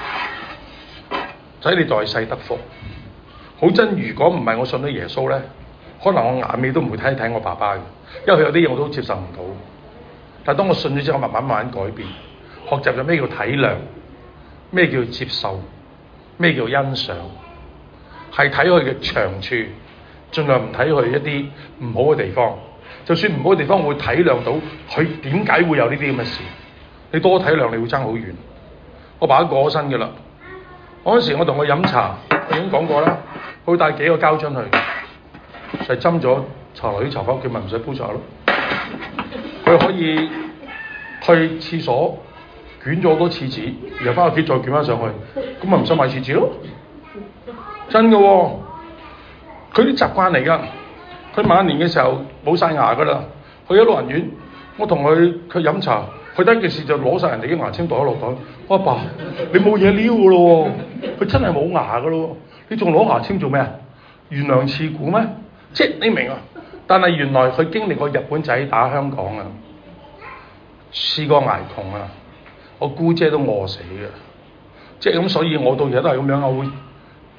Speaker 1: 使你在世得福。好真，如果唔係我信咗耶穌咧，可能我眼尾都唔會睇一睇我爸爸嘅，因為佢有啲嘢我都接受唔到。但係當我信咗之後，慢慢慢慢改變，學習咗咩叫體諒，咩叫接受，咩叫欣賞，係睇佢嘅長處，盡量唔睇佢一啲唔好嘅地方。就算唔好嘅地方，我會體諒到佢點解會有呢啲咁嘅事。你多體諒，你會爭好遠。我爸爸過咗身嘅啦，嗰陣時我同佢飲茶，我已經講過啦，佢會帶幾個膠樽去，就係斟咗茶來啲茶翻屋企，咪唔使煲茶咯。佢可以去廁所捲咗好多廁紙，然後翻屋企再捲翻上去，咁咪唔使買廁紙咯。真嘅喎、哦，佢啲習慣嚟㗎。佢晚年嘅時候冇晒牙㗎啦，去咗老人院，我同佢去飲茶，佢第一件事就攞晒人哋啲牙籤袋落袋。我阿爸，爸，你冇嘢撩㗎咯喎，佢真係冇牙㗎咯喎，你仲攞牙籤做咩啊？懸梁刺股咩？即係你明啊？但係原來佢經歷過日本仔打香港啊，試過捱窮啊，我姑姐都餓死嘅，即係咁，所以我到而家都係咁樣，我會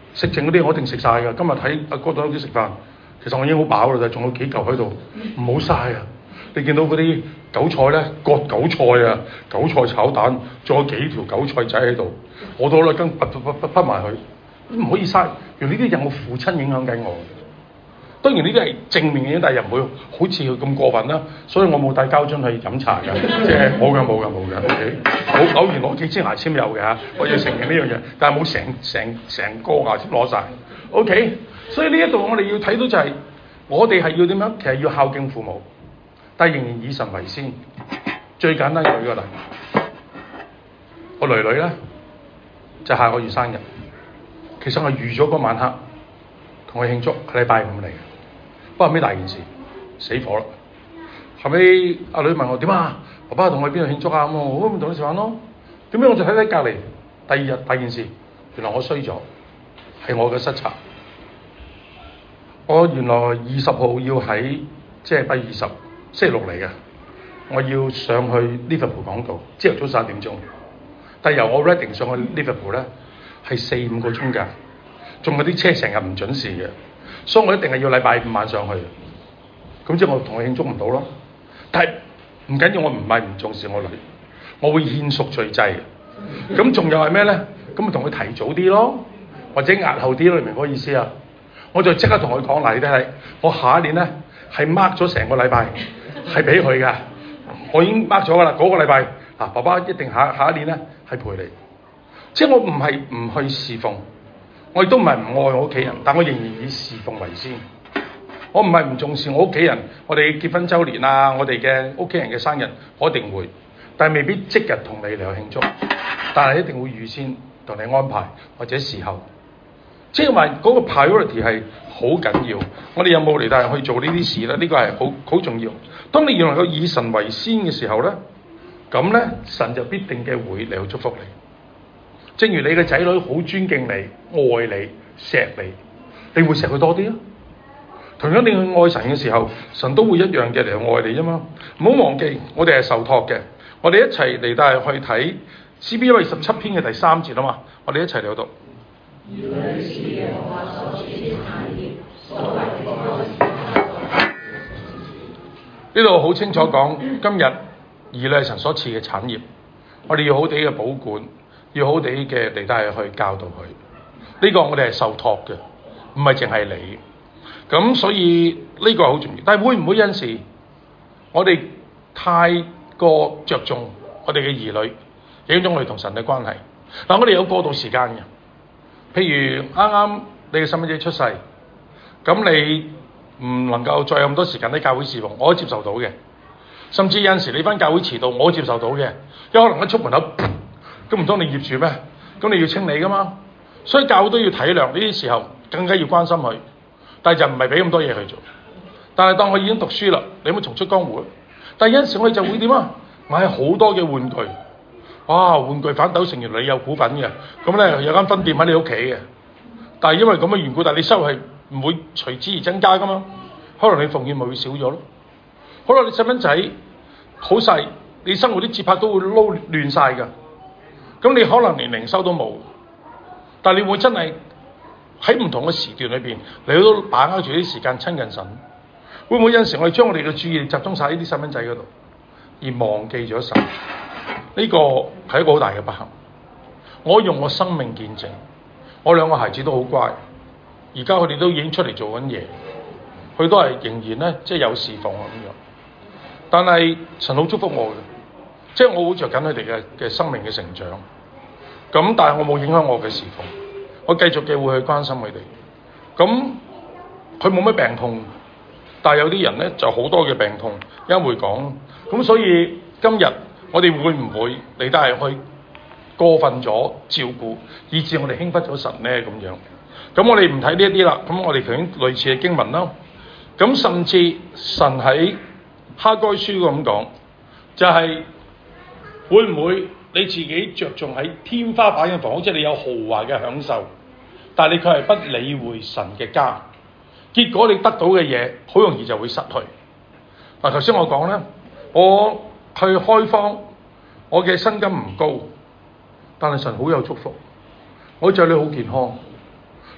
Speaker 1: 食剩嗰啲我一定食晒㗎。今日睇阿哥到屋企食飯，其實我已經好飽啦，但係仲有幾嚿喺度，唔好嘥啊！你見到嗰啲韭菜咧，割韭菜啊，韭菜炒蛋，仲有幾條韭菜仔喺度，我都攞根拔拔拔拔埋佢，唔可以嘥。原來呢啲有我父親影響緊我。當然呢啲係正面嘅嘢，但係又唔會好似佢咁過分啦。所以我冇帶膠樽去飲茶㗎，即係冇㗎冇㗎冇㗎。O K， 偶然攞幾支牙籤有嘅嚇，我要承認呢樣嘢，但係冇成成成個牙籤攞晒。O K， 所以呢一度我哋要睇到就係、是、我哋係要點樣？其實要孝敬父母，但係仍然以神為先。最簡單舉個例，我女女咧就下個月生日，其實我預咗嗰晚黑同佢慶祝，係禮拜五嚟嘅。不過後尾大件事，死火啦！後尾阿女問我點啊？爸爸同我去邊度慶祝啊？咁我咁咪同你食飯咯。點解我就睇睇隔離？第二日大件事，原來我衰咗，係我嘅失策。我原來二十號要喺即係八月二十星期六嚟嘅，我要上去 Liverpool 講道，朝頭早十一點鐘。但係由我 Reading 上去 Liverpool 咧係四五個鐘㗎，仲有啲車成日唔準時嘅。所以我一定係要禮拜五晚上去，咁即係我同佢慶祝唔到咯。但係唔緊要，我唔係唔重視我女，我會獻贖罪祭。咁仲有係咩咧？咁咪同佢提早啲咯，或者押後啲咯，你明唔明嗰個意思啊？我就即刻同佢講嗱，你睇睇，我下一年咧係 mark 咗成個禮拜係俾佢㗎，我已經 mark 咗㗎啦。嗰、那個禮拜嗱，爸爸一定下下一年咧係陪你，即係我唔係唔去侍奉。我亦都唔係唔愛我屋企人，但我仍然以侍奉為先。我唔係唔重視我屋企人，我哋結婚週年啊，我哋嘅屋企人嘅生日，我一定會，但係未必即日同你嚟去慶祝，但係一定會預先同你安排或者事後。即係話嗰個 priority 係好緊要。我哋有冇嚟帶人去做呢啲事咧？呢、這個係好好重要。當你要能夠以神為先嘅時候咧，咁咧神就必定嘅會嚟去祝福你。正如你嘅仔女好尊敬你、愛你、錫你，你會錫佢多啲啊。同樣你去愛神嘅時候，神都會一樣嘅嚟愛你啫嘛。唔好忘記，我哋係受託嘅。我哋一齊嚟帶去睇詩篇一百二十七篇嘅第三節啊嘛。我哋一齊嚟讀。呢度好清楚講，今日兒女係神所賜嘅產業，我哋要好地嘅保管。要好地嘅嚟帶去教導佢，呢、這個我哋係受託嘅，唔係淨係你。咁所以呢個好重要。但係會唔會有陣時我哋太過着重我哋嘅兒女，影響我哋同神嘅關係？嗱，我哋有過渡時間嘅。譬如啱啱你嘅細蚊仔出世，咁你唔能夠再有咁多時間喺教會侍奉，我都接受到嘅。甚至有陣時你返教會遲到，我都接受到嘅。有可能一出門口，咁唔通你業主咩？咁你要清理噶嘛？所以教會都要體諒呢啲時候，更加要關心佢。但係就唔係俾咁多嘢去做。但係當我已經讀書啦，你咪重出江湖。但係有陣時我哋就會點啊？買好多嘅玩具，哇！玩具反斗城原來你有股份嘅，咁咧有間分店喺你屋企嘅。但係因為咁嘅緣故，但係你收入係唔會隨之而增加噶嘛？可能你奉獻咪會少咗咯。可能你細蚊仔好細，你生活啲節拍都會撈亂晒㗎。咁你可能連零收都冇，但係你會真係喺唔同嘅時段裏邊，你都把握住啲時間親近神。會唔會有陣時我哋將我哋嘅注意力集中晒喺啲細蚊仔嗰度，而忘記咗神？呢個係一個好大嘅不幸。我用我生命見證，我兩個孩子都好乖，而家佢哋都已經出嚟做緊嘢，佢都係仍然咧即係有侍奉啊咁樣。但係神好祝福我嘅。即係我好着緊佢哋嘅嘅生命嘅成長，咁但係我冇影響我嘅侍奉，我繼續嘅會去關心佢哋。咁佢冇乜病痛，但係有啲人咧就好多嘅病痛，一會講。咁所以今日我哋會唔會你都係去過分咗照顧，以致我哋輕忽咗神咧咁樣？咁我哋唔睇呢一啲啦。咁我哋頭先類似嘅經文啦。咁甚至神喺哈該書咁講，就係、是。會唔會你自己着重喺天花板嘅房屋，即係你有豪華嘅享受，但係你卻係不理會神嘅家，結果你得到嘅嘢好容易就會失去。嗱，頭先我講咧，我去開荒，我嘅薪金唔高，但係神好有祝福，我仔女好健康，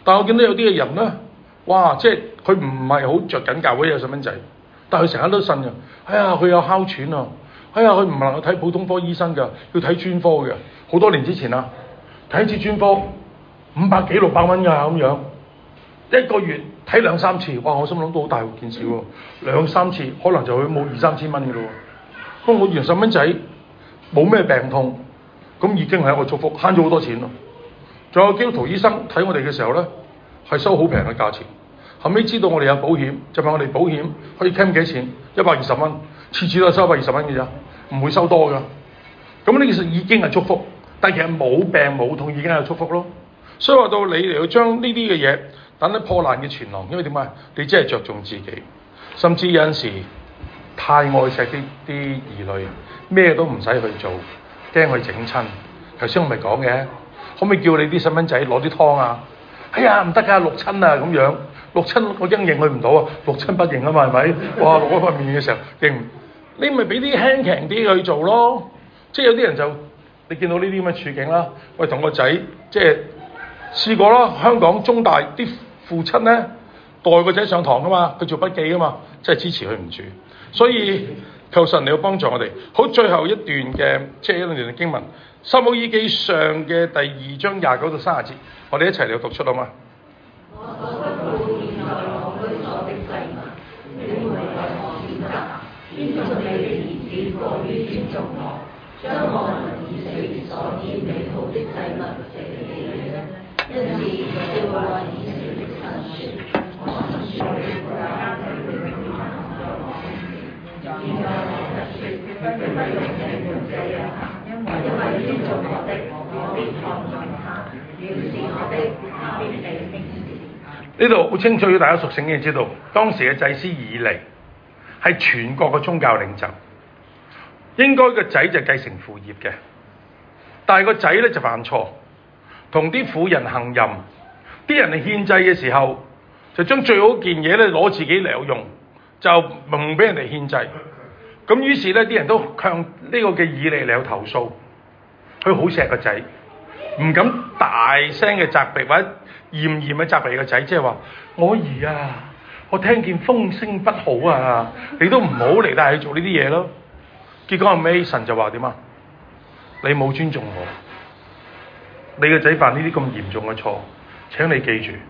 Speaker 1: 但我見到有啲嘅人咧，哇！即係佢唔係好着緊教會有細蚊仔，但係佢成日都呻嘅。哎呀，佢有哮喘啊！哎呀，佢唔能夠睇普通科醫生㗎，要睇專科嘅。好多年之前啊，睇一次專科五百幾六百蚊㗎咁樣，一個月睇兩三次，哇！我心諗都好大件事喎，兩三次可能就會冇二三千蚊㗎咯喎。不過我原細蚊仔冇咩病痛，咁已經係一個祝福，慳咗好多錢咯。仲有基督徒醫生睇我哋嘅時候咧，係收好平嘅價錢。後尾知道我哋有保險，就問我哋保險可以 claim 幾多錢？一百二十蚊，次次都係收一百二十蚊嘅咋，唔會收多㗎。咁呢其實已經係祝福，但係其實冇病冇痛已經係祝福咯。所以話到你嚟到將呢啲嘅嘢等得破爛嘅存亡，因為點解？你真係着重自己，甚至有陣時太愛錫啲啲兒女，咩都唔使去做，驚佢整親。頭先我咪講嘅，可唔可以叫你啲細蚊仔攞啲湯啊？哎呀，唔得㗎，六親啊咁樣，六親我驚認佢唔到啊，六親不認啊嘛，係咪？哇，落嗰塊面嘅時候認，你咪俾啲輕強啲去做咯。即係有啲人就你見到呢啲咁嘅處境啦，喂，同個仔即係試過啦，香港中大啲父親咧代個仔上堂㗎嘛，佢做筆記㗎嘛，真係支持佢唔住。所以求神你要幫助我哋。好，最後一段嘅即係一兩段嘅經文，撒母耳記上嘅第二章廿九到三十節，我哋一齊嚟讀出好嘛？
Speaker 2: 我所不顧現在我居所的祭物，你們為何譴責？尊重你的兒子過於尊重我，將我民以死所獻美好的祭物捨棄了。因此，耶和華以色列的神說：我曾說你國家的永遠藏在我面前，現在我不說，不用你們這樣行，因為尊重我的，我必看重他；藐視我的，他必被輕視。
Speaker 1: 呢度好清楚，要大家熟聖經知道，當時嘅祭司以利係全國嘅宗教領袖，應該個仔就繼承父業嘅，但係個仔咧就犯錯，同啲婦人行淫，啲人嚟獻祭嘅時候，就將最好件嘢咧攞自己嚟用，就唔俾人哋獻祭。咁於是咧啲人都向呢個嘅以利嚟有投訴，佢好錫個仔，唔敢大聲嘅責備或者嚴嚴嘅責備個仔，即係話我兒啊，我聽見風聲不好啊，你都唔好嚟帶佢做呢啲嘢咯。結果後尾神就話點啊？你冇尊重我，你個仔犯呢啲咁嚴重嘅錯，請你記住，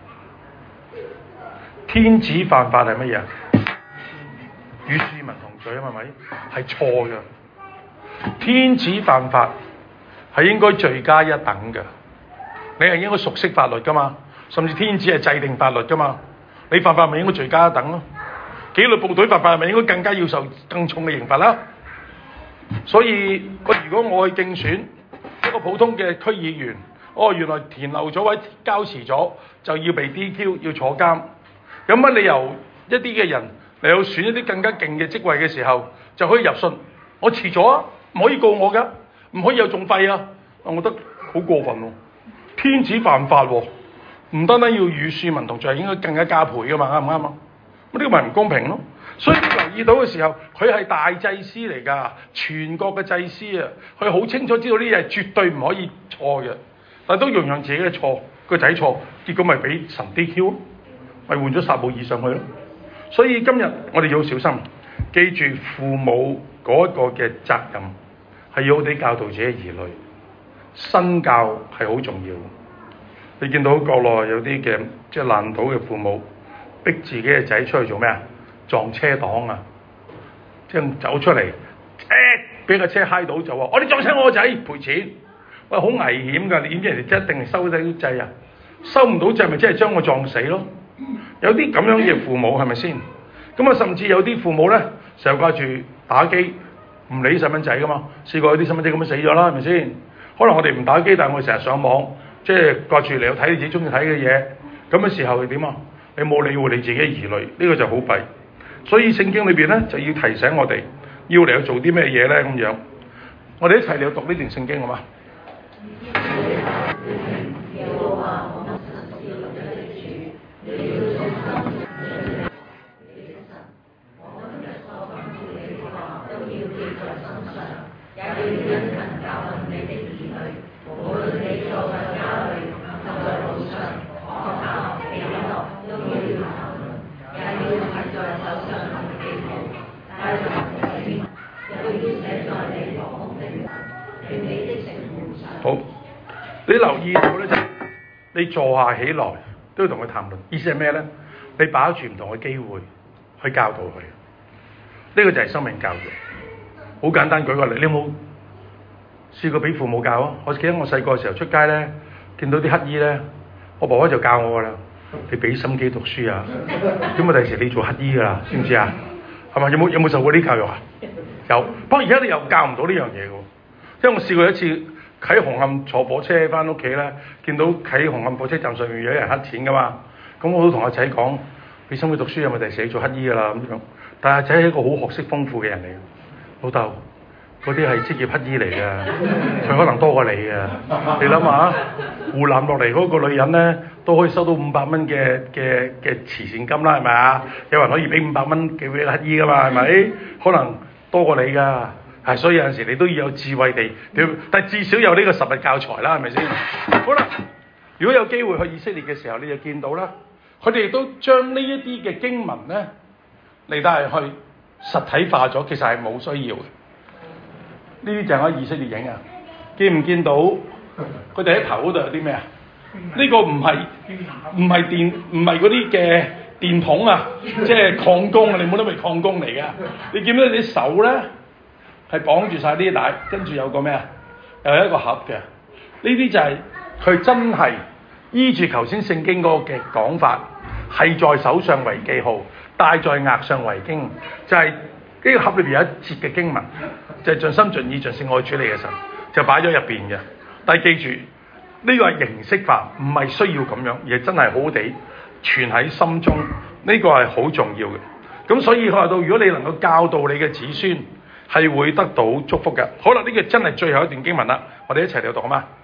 Speaker 1: 天子犯法係乜嘢？與庶民同罪啊，係咪？係錯嘅。天子犯法係應該罪加一等嘅，你係應該熟悉法律噶嘛，甚至天子係制定法律噶嘛，你犯法咪應該罪加一等咯。紀律部隊犯法係咪應該更加要受更重嘅刑罰啦？所以如果我去競選一個普通嘅區議員，哦，原來填漏咗或者交遲咗就要被 D Q 要坐監，有乜理由一啲嘅人嚟到選一啲更加勁嘅職位嘅時候就可以入信？我遲咗啊，唔可以告我噶，唔可以有訟費啊！我覺得好過分喎，天子犯法喎，唔單單要與庶民同罪，應該更加加倍噶嘛，啱唔啱啊？咁呢個咪唔公平咯？所以你留意到嘅時候，佢係大祭司嚟㗎，全國嘅祭司啊，佢好清楚知道呢嘢係絕對唔可以錯嘅，但都容讓自己嘅錯，個仔錯，結果咪俾神 D Q，咪換咗撒母耳上去咯。所以今日我哋要小心，記住父母嗰一個嘅責任係要好地教導自己兒女，身教係好重要。你見到國內有啲嘅即係爛賭嘅父母，逼自己嘅仔出去做咩啊？撞車黨啊！即係走出嚟，誒俾個車揩到就話：我哋撞車我個仔賠錢。喂，好危險㗎！你點知人哋一定係收低啲掣啊？收唔到掣咪即係將我撞死咯？有啲咁樣嘅父母係咪先？咁啊，甚至有啲父母咧，成日掛住打機，唔理細蚊仔㗎嘛。試過有啲細蚊仔咁樣死咗啦，係咪先？可能我哋唔打機，但係我成日上網，即係掛住嚟睇你自己中意睇嘅嘢。咁嘅時候係點啊？你冇理會你自己兒女，呢、這個就好弊。所以聖經裏邊咧就要提醒我哋，要嚟去做啲咩嘢咧咁樣。我哋一齊嚟讀呢段聖經好嘛？ 好，你留意到咧就係你坐下起來都要同佢談論，意思係咩咧？你把握住唔同嘅機會去教導佢，呢、這個就係生命教育。好簡單，舉個例，你有冇試過俾父母教啊？我記得我細個嘅時候出街咧，見到啲乞兒咧，我婆婆就教我噶啦，你俾心機讀書啊，咁啊第時你做乞兒噶啦，知唔知啊？係咪？有冇有冇受過啲教育啊？有，不過而家你又教唔到呢樣嘢嘅喎，因為我試過一次喺紅磡坐火車翻屋企咧，見到喺紅磡火車站上面有人乞錢噶嘛，咁我都同阿仔講，俾心機讀書，有咪第時你做乞兒噶啦咁樣。但係阿仔係一個好學識豐富嘅人嚟嘅，老豆。嗰啲係職業乞兒嚟嘅，佢可能多過你嘅。你諗下，湖南落嚟嗰個女人咧，都可以收到五百蚊嘅嘅嘅慈善金啦，係咪啊？有人可以俾五百蚊嘅俾乞兒噶嘛，係咪？可能多過你㗎，係所以有陣時你都要有智慧地，但係至少有呢個實物教材啦，係咪先？好啦，如果有機會去以色列嘅時候，你就見到啦，佢哋亦都將呢一啲嘅經文咧嚟到係去實體化咗，其實係冇需要嘅。呢啲就係以色列影啊！見唔見到佢哋喺頭嗰度有啲咩啊？呢、這個唔係唔係電唔係嗰啲嘅電筒啊，即係礦工啊！你冇得咪礦工嚟㗎？你見到你啲手咧係綁住晒呢啲帶，跟住有個咩啊？又有一個盒嘅。呢啲就係佢真係依住頭先聖經嗰個嘅講法，係在手上為記號，戴在額上為經，就係、是。呢個盒裏邊有一節嘅經文，就係、是、盡心盡意盡性愛主你嘅神，就擺咗入邊嘅。但係記住，呢、這個係形式化，唔係需要咁樣，而係真係好好地存喺心中。呢、這個係好重要嘅。咁所以佢話到，如果你能夠教導你嘅子孫，係會得到祝福嘅。好啦，呢、這個真係最後一段經文啦，我哋一齊嚟讀啊嘛。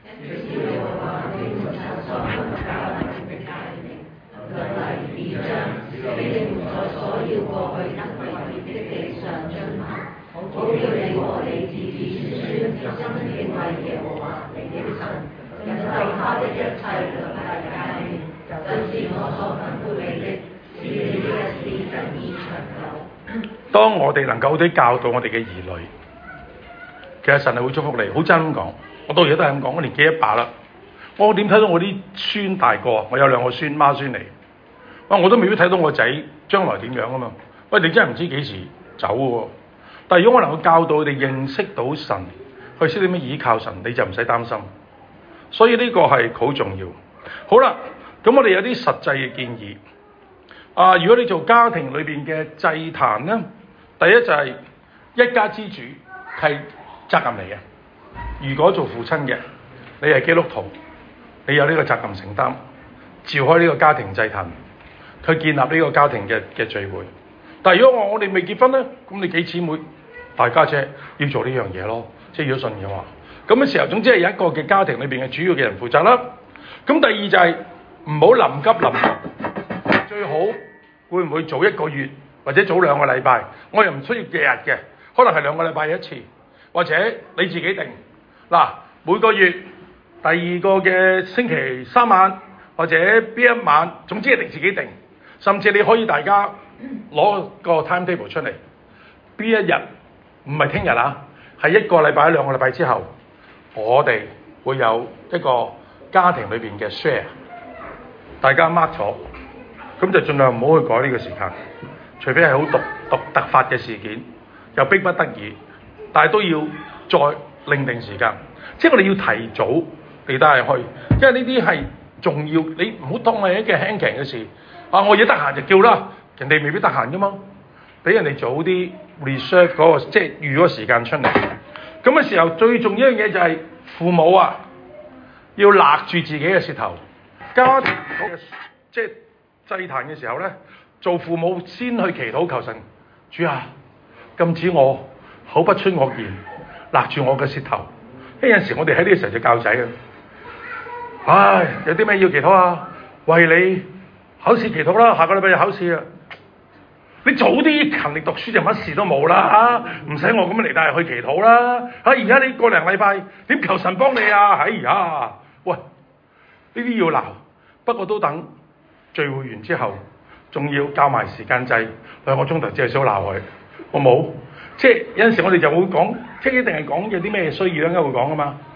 Speaker 1: 好叫你和你子子孫孫心敬畏耶和華你的神，謹守他的一切律例誡命，就是我所吩咐你的，使你的日子得以長久。當我哋能夠啲教導我哋嘅兒女，其實神係會祝福你。好真咁講，我到而家都係咁講，我年紀一把啦，我點睇到我啲孫大個？我有兩個孫孖孫嚟，哇！我都未必睇到我仔將來點樣啊嘛。喂，你真係唔知幾時走喎。但係如果我能夠教導佢哋認識到神，去識點樣倚靠神，你就唔使擔心。所以呢個係好重要。好啦，咁我哋有啲實際嘅建議。啊，如果你做家庭裏邊嘅祭壇咧，第一就係一家之主係責任嚟嘅。如果做父親嘅，你係基督徒，你有呢個責任承擔，召開呢個家庭祭壇，去建立呢個家庭嘅嘅聚會。但係如果我我哋未結婚咧，咁你幾姊妹？大家姐要做呢樣嘢咯，即係如果信嘅話，咁嘅時候總之係有一個嘅家庭裏邊嘅主要嘅人負責啦。咁第二就係唔好臨急臨忙，最好會唔會早一個月或者早兩個禮拜？我又唔需要日日嘅，可能係兩個禮拜一次，或者你自己定嗱，每個月第二個嘅星期三晚或者邊一晚，總之係你自己定，甚至你可以大家攞個 timetable 出嚟，邊一日。唔係聽日啊，係一個禮拜、兩個禮拜之後，我哋會有一個家庭裏邊嘅 share， 大家 mark 咗，咁就盡量唔好去改呢個時間，除非係好獨獨突發嘅事件，又逼不得已，但係都要再另定時間，即係我哋要提早嚟帶去，因為呢啲係重要，你唔好當係一件輕鬆嘅事。啊，我而家得閒就叫啦，人哋未必得閒噶嘛，俾人哋早啲。reserve 嗰個即係預嗰個時間出嚟，咁嘅時候最重要一樣嘢就係父母啊，要勒住自己嘅舌頭。家庭嗰個即係祭壇嘅時候咧，做父母先去祈禱求神，主啊，禁止我口不出惡言，勒住我嘅舌頭。有陣時我哋喺呢個時候就教仔嘅，唉，有啲咩要祈禱啊？為你考試祈禱啦，下個禮拜就考試啊！你早啲勤力讀書就乜事都冇啦，唔使我咁樣嚟帶去祈禱啦。啊，而家你個零禮拜點求神幫你啊？哎呀，喂，呢啲要鬧，不過都等聚會完之後，仲要教埋時間制兩個鐘頭，只係少鬧佢，好冇？即係有陣時我哋就會講，即係一定係講有啲咩需要應該會講噶嘛。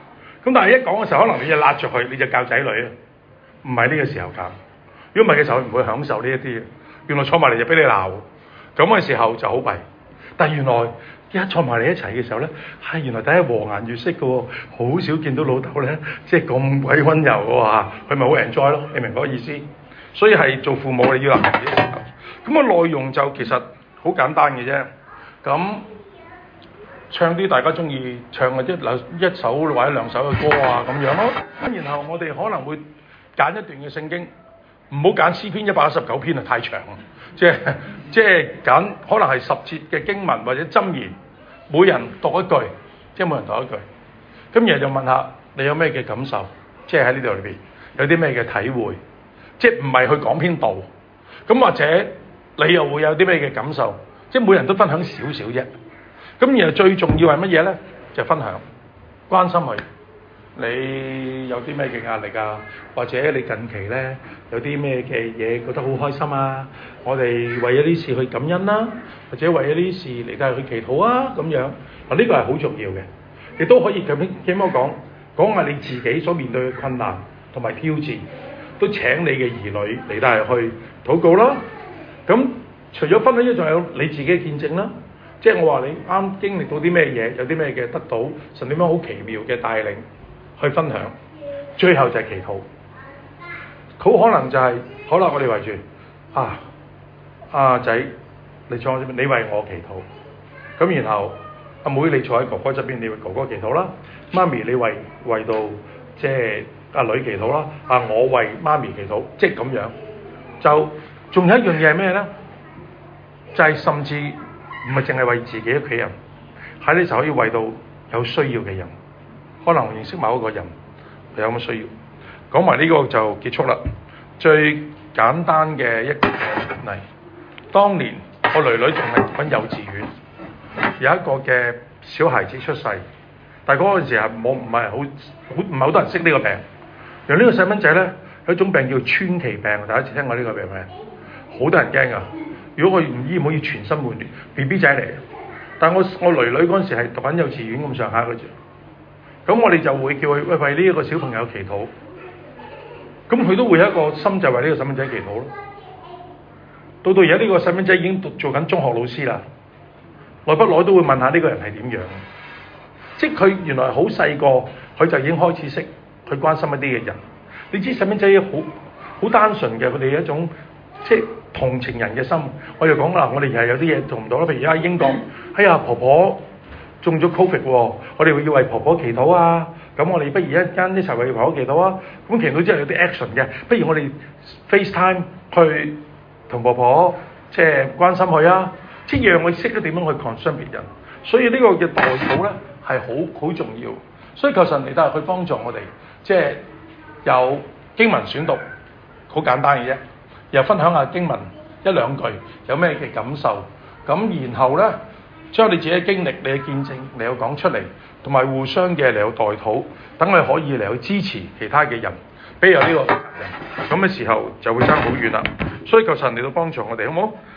Speaker 1: 咁但係一講嘅時候，可能你就揦着佢，你就教仔女啊，唔係呢個時候教。如果唔係嘅時候，佢唔會享受呢一啲嘅。原來坐埋嚟就俾你鬧，咁嘅時候就好弊。但係原來一坐埋嚟一齊嘅時候咧，係、哎、原來大家和顏悅色嘅喎，好少見到老豆咧，即係咁鬼溫柔嘅喎，佢咪好 enjoy 咯？你明嗰個意思？所以係做父母你要留意嘅時候。咁、那個內容就其實好簡單嘅啫。咁唱啲大家中意唱嘅一兩一首或者兩首嘅歌啊咁樣咯。咁然後我哋可能會揀一段嘅聖經，唔好揀詩篇一百一十九篇啊，太長啦。即係即係揀可能係十節嘅經文或者箴言，每人讀一句，即係每人讀一句。咁然後就問下你有咩嘅感受，即係喺呢度裏邊有啲咩嘅體會，即係唔係去講篇道。咁或者你又會有啲咩嘅感受，即係每人都分享少少啫。咁然後最重要係乜嘢咧？就係分享，關心佢。你有啲咩嘅壓力啊？或者你近期咧有啲咩嘅嘢覺得好開心啊？我哋為咗呢事去感恩啦、啊，或者為咗呢事嚟到去祈禱啊咁樣。嗱，呢個係好重要嘅，亦都可以咁點樣講講下你自己所面對嘅困難同埋挑戰，都請你嘅兒女嚟到去禱告啦。咁除咗分享之外，仲有你自己嘅見證啦。即係我話你啱經歷到啲咩嘢，有啲咩嘅得到，神點樣好奇妙嘅帶領去分享，最後就係祈禱。好可能就係、是，好啦，我哋圍住啊，阿仔，你坐喺邊？你為我祈禱。咁然後阿妹你坐喺哥哥側邊，你為哥哥祈禱啦。媽咪你為為到即係阿女祈禱啦。啊，我為媽咪祈禱，即係咁樣。就仲有一樣嘢係咩咧？就係、是、甚至唔係淨係為自己屋企人，喺呢就可以為到有需要嘅人。可能認識某一個人有乜需要，講埋呢個就結束啦。最簡單嘅一個嚟，當年我囡囡仲係讀緊幼稚園，有一個嘅小孩子出世，但係嗰陣時係我唔係好好唔係好多人識呢個病。原來呢個細蚊仔咧有一種病叫川崎病，大家一次聽過呢個病未？好多人驚㗎。如果佢唔醫，唔可以全身換血 B B 仔嚟。但係我我囡囡嗰陣時係讀緊幼稚園咁上下嘅啫。咁我哋就會叫佢喂為呢一個小朋友祈禱，咁佢都會有一個心就為呢個細蚊仔祈禱咯。到到而家呢個細蚊仔已經讀做緊中學老師啦，耐不耐都會問下呢個人係點樣，即係佢原來好細個，佢就已經開始識去關心一啲嘅人。你知細蚊仔好好單純嘅，佢哋一種即係同情人嘅心。我就講啦，我哋又係有啲嘢做唔到啦，譬如而家英國，哎呀婆婆中咗 Covid 喎，我哋要為婆婆祈禱啊！咁我哋不如一間一齊為婆婆祈禱啊！咁祈禱之後有啲 action 嘅，不如我哋 FaceTime 去同婆婆即係關心佢啊！即係讓佢識得點樣去 concern 別人。所以呢個嘅代禱咧係好好重要。所以求神嚟都係去幫助我哋，即係有經文選讀，好簡單嘅啫，又分享下經文一兩句有咩嘅感受，咁然後咧，將你自己嘅經歷、你嘅見證嚟到講出嚟，同埋互相嘅嚟到代禱，等你可以嚟到支持其他嘅人，比如有呢個人咁嘅時候就會爭好遠啦。所以求神嚟到幫助我哋，好唔好？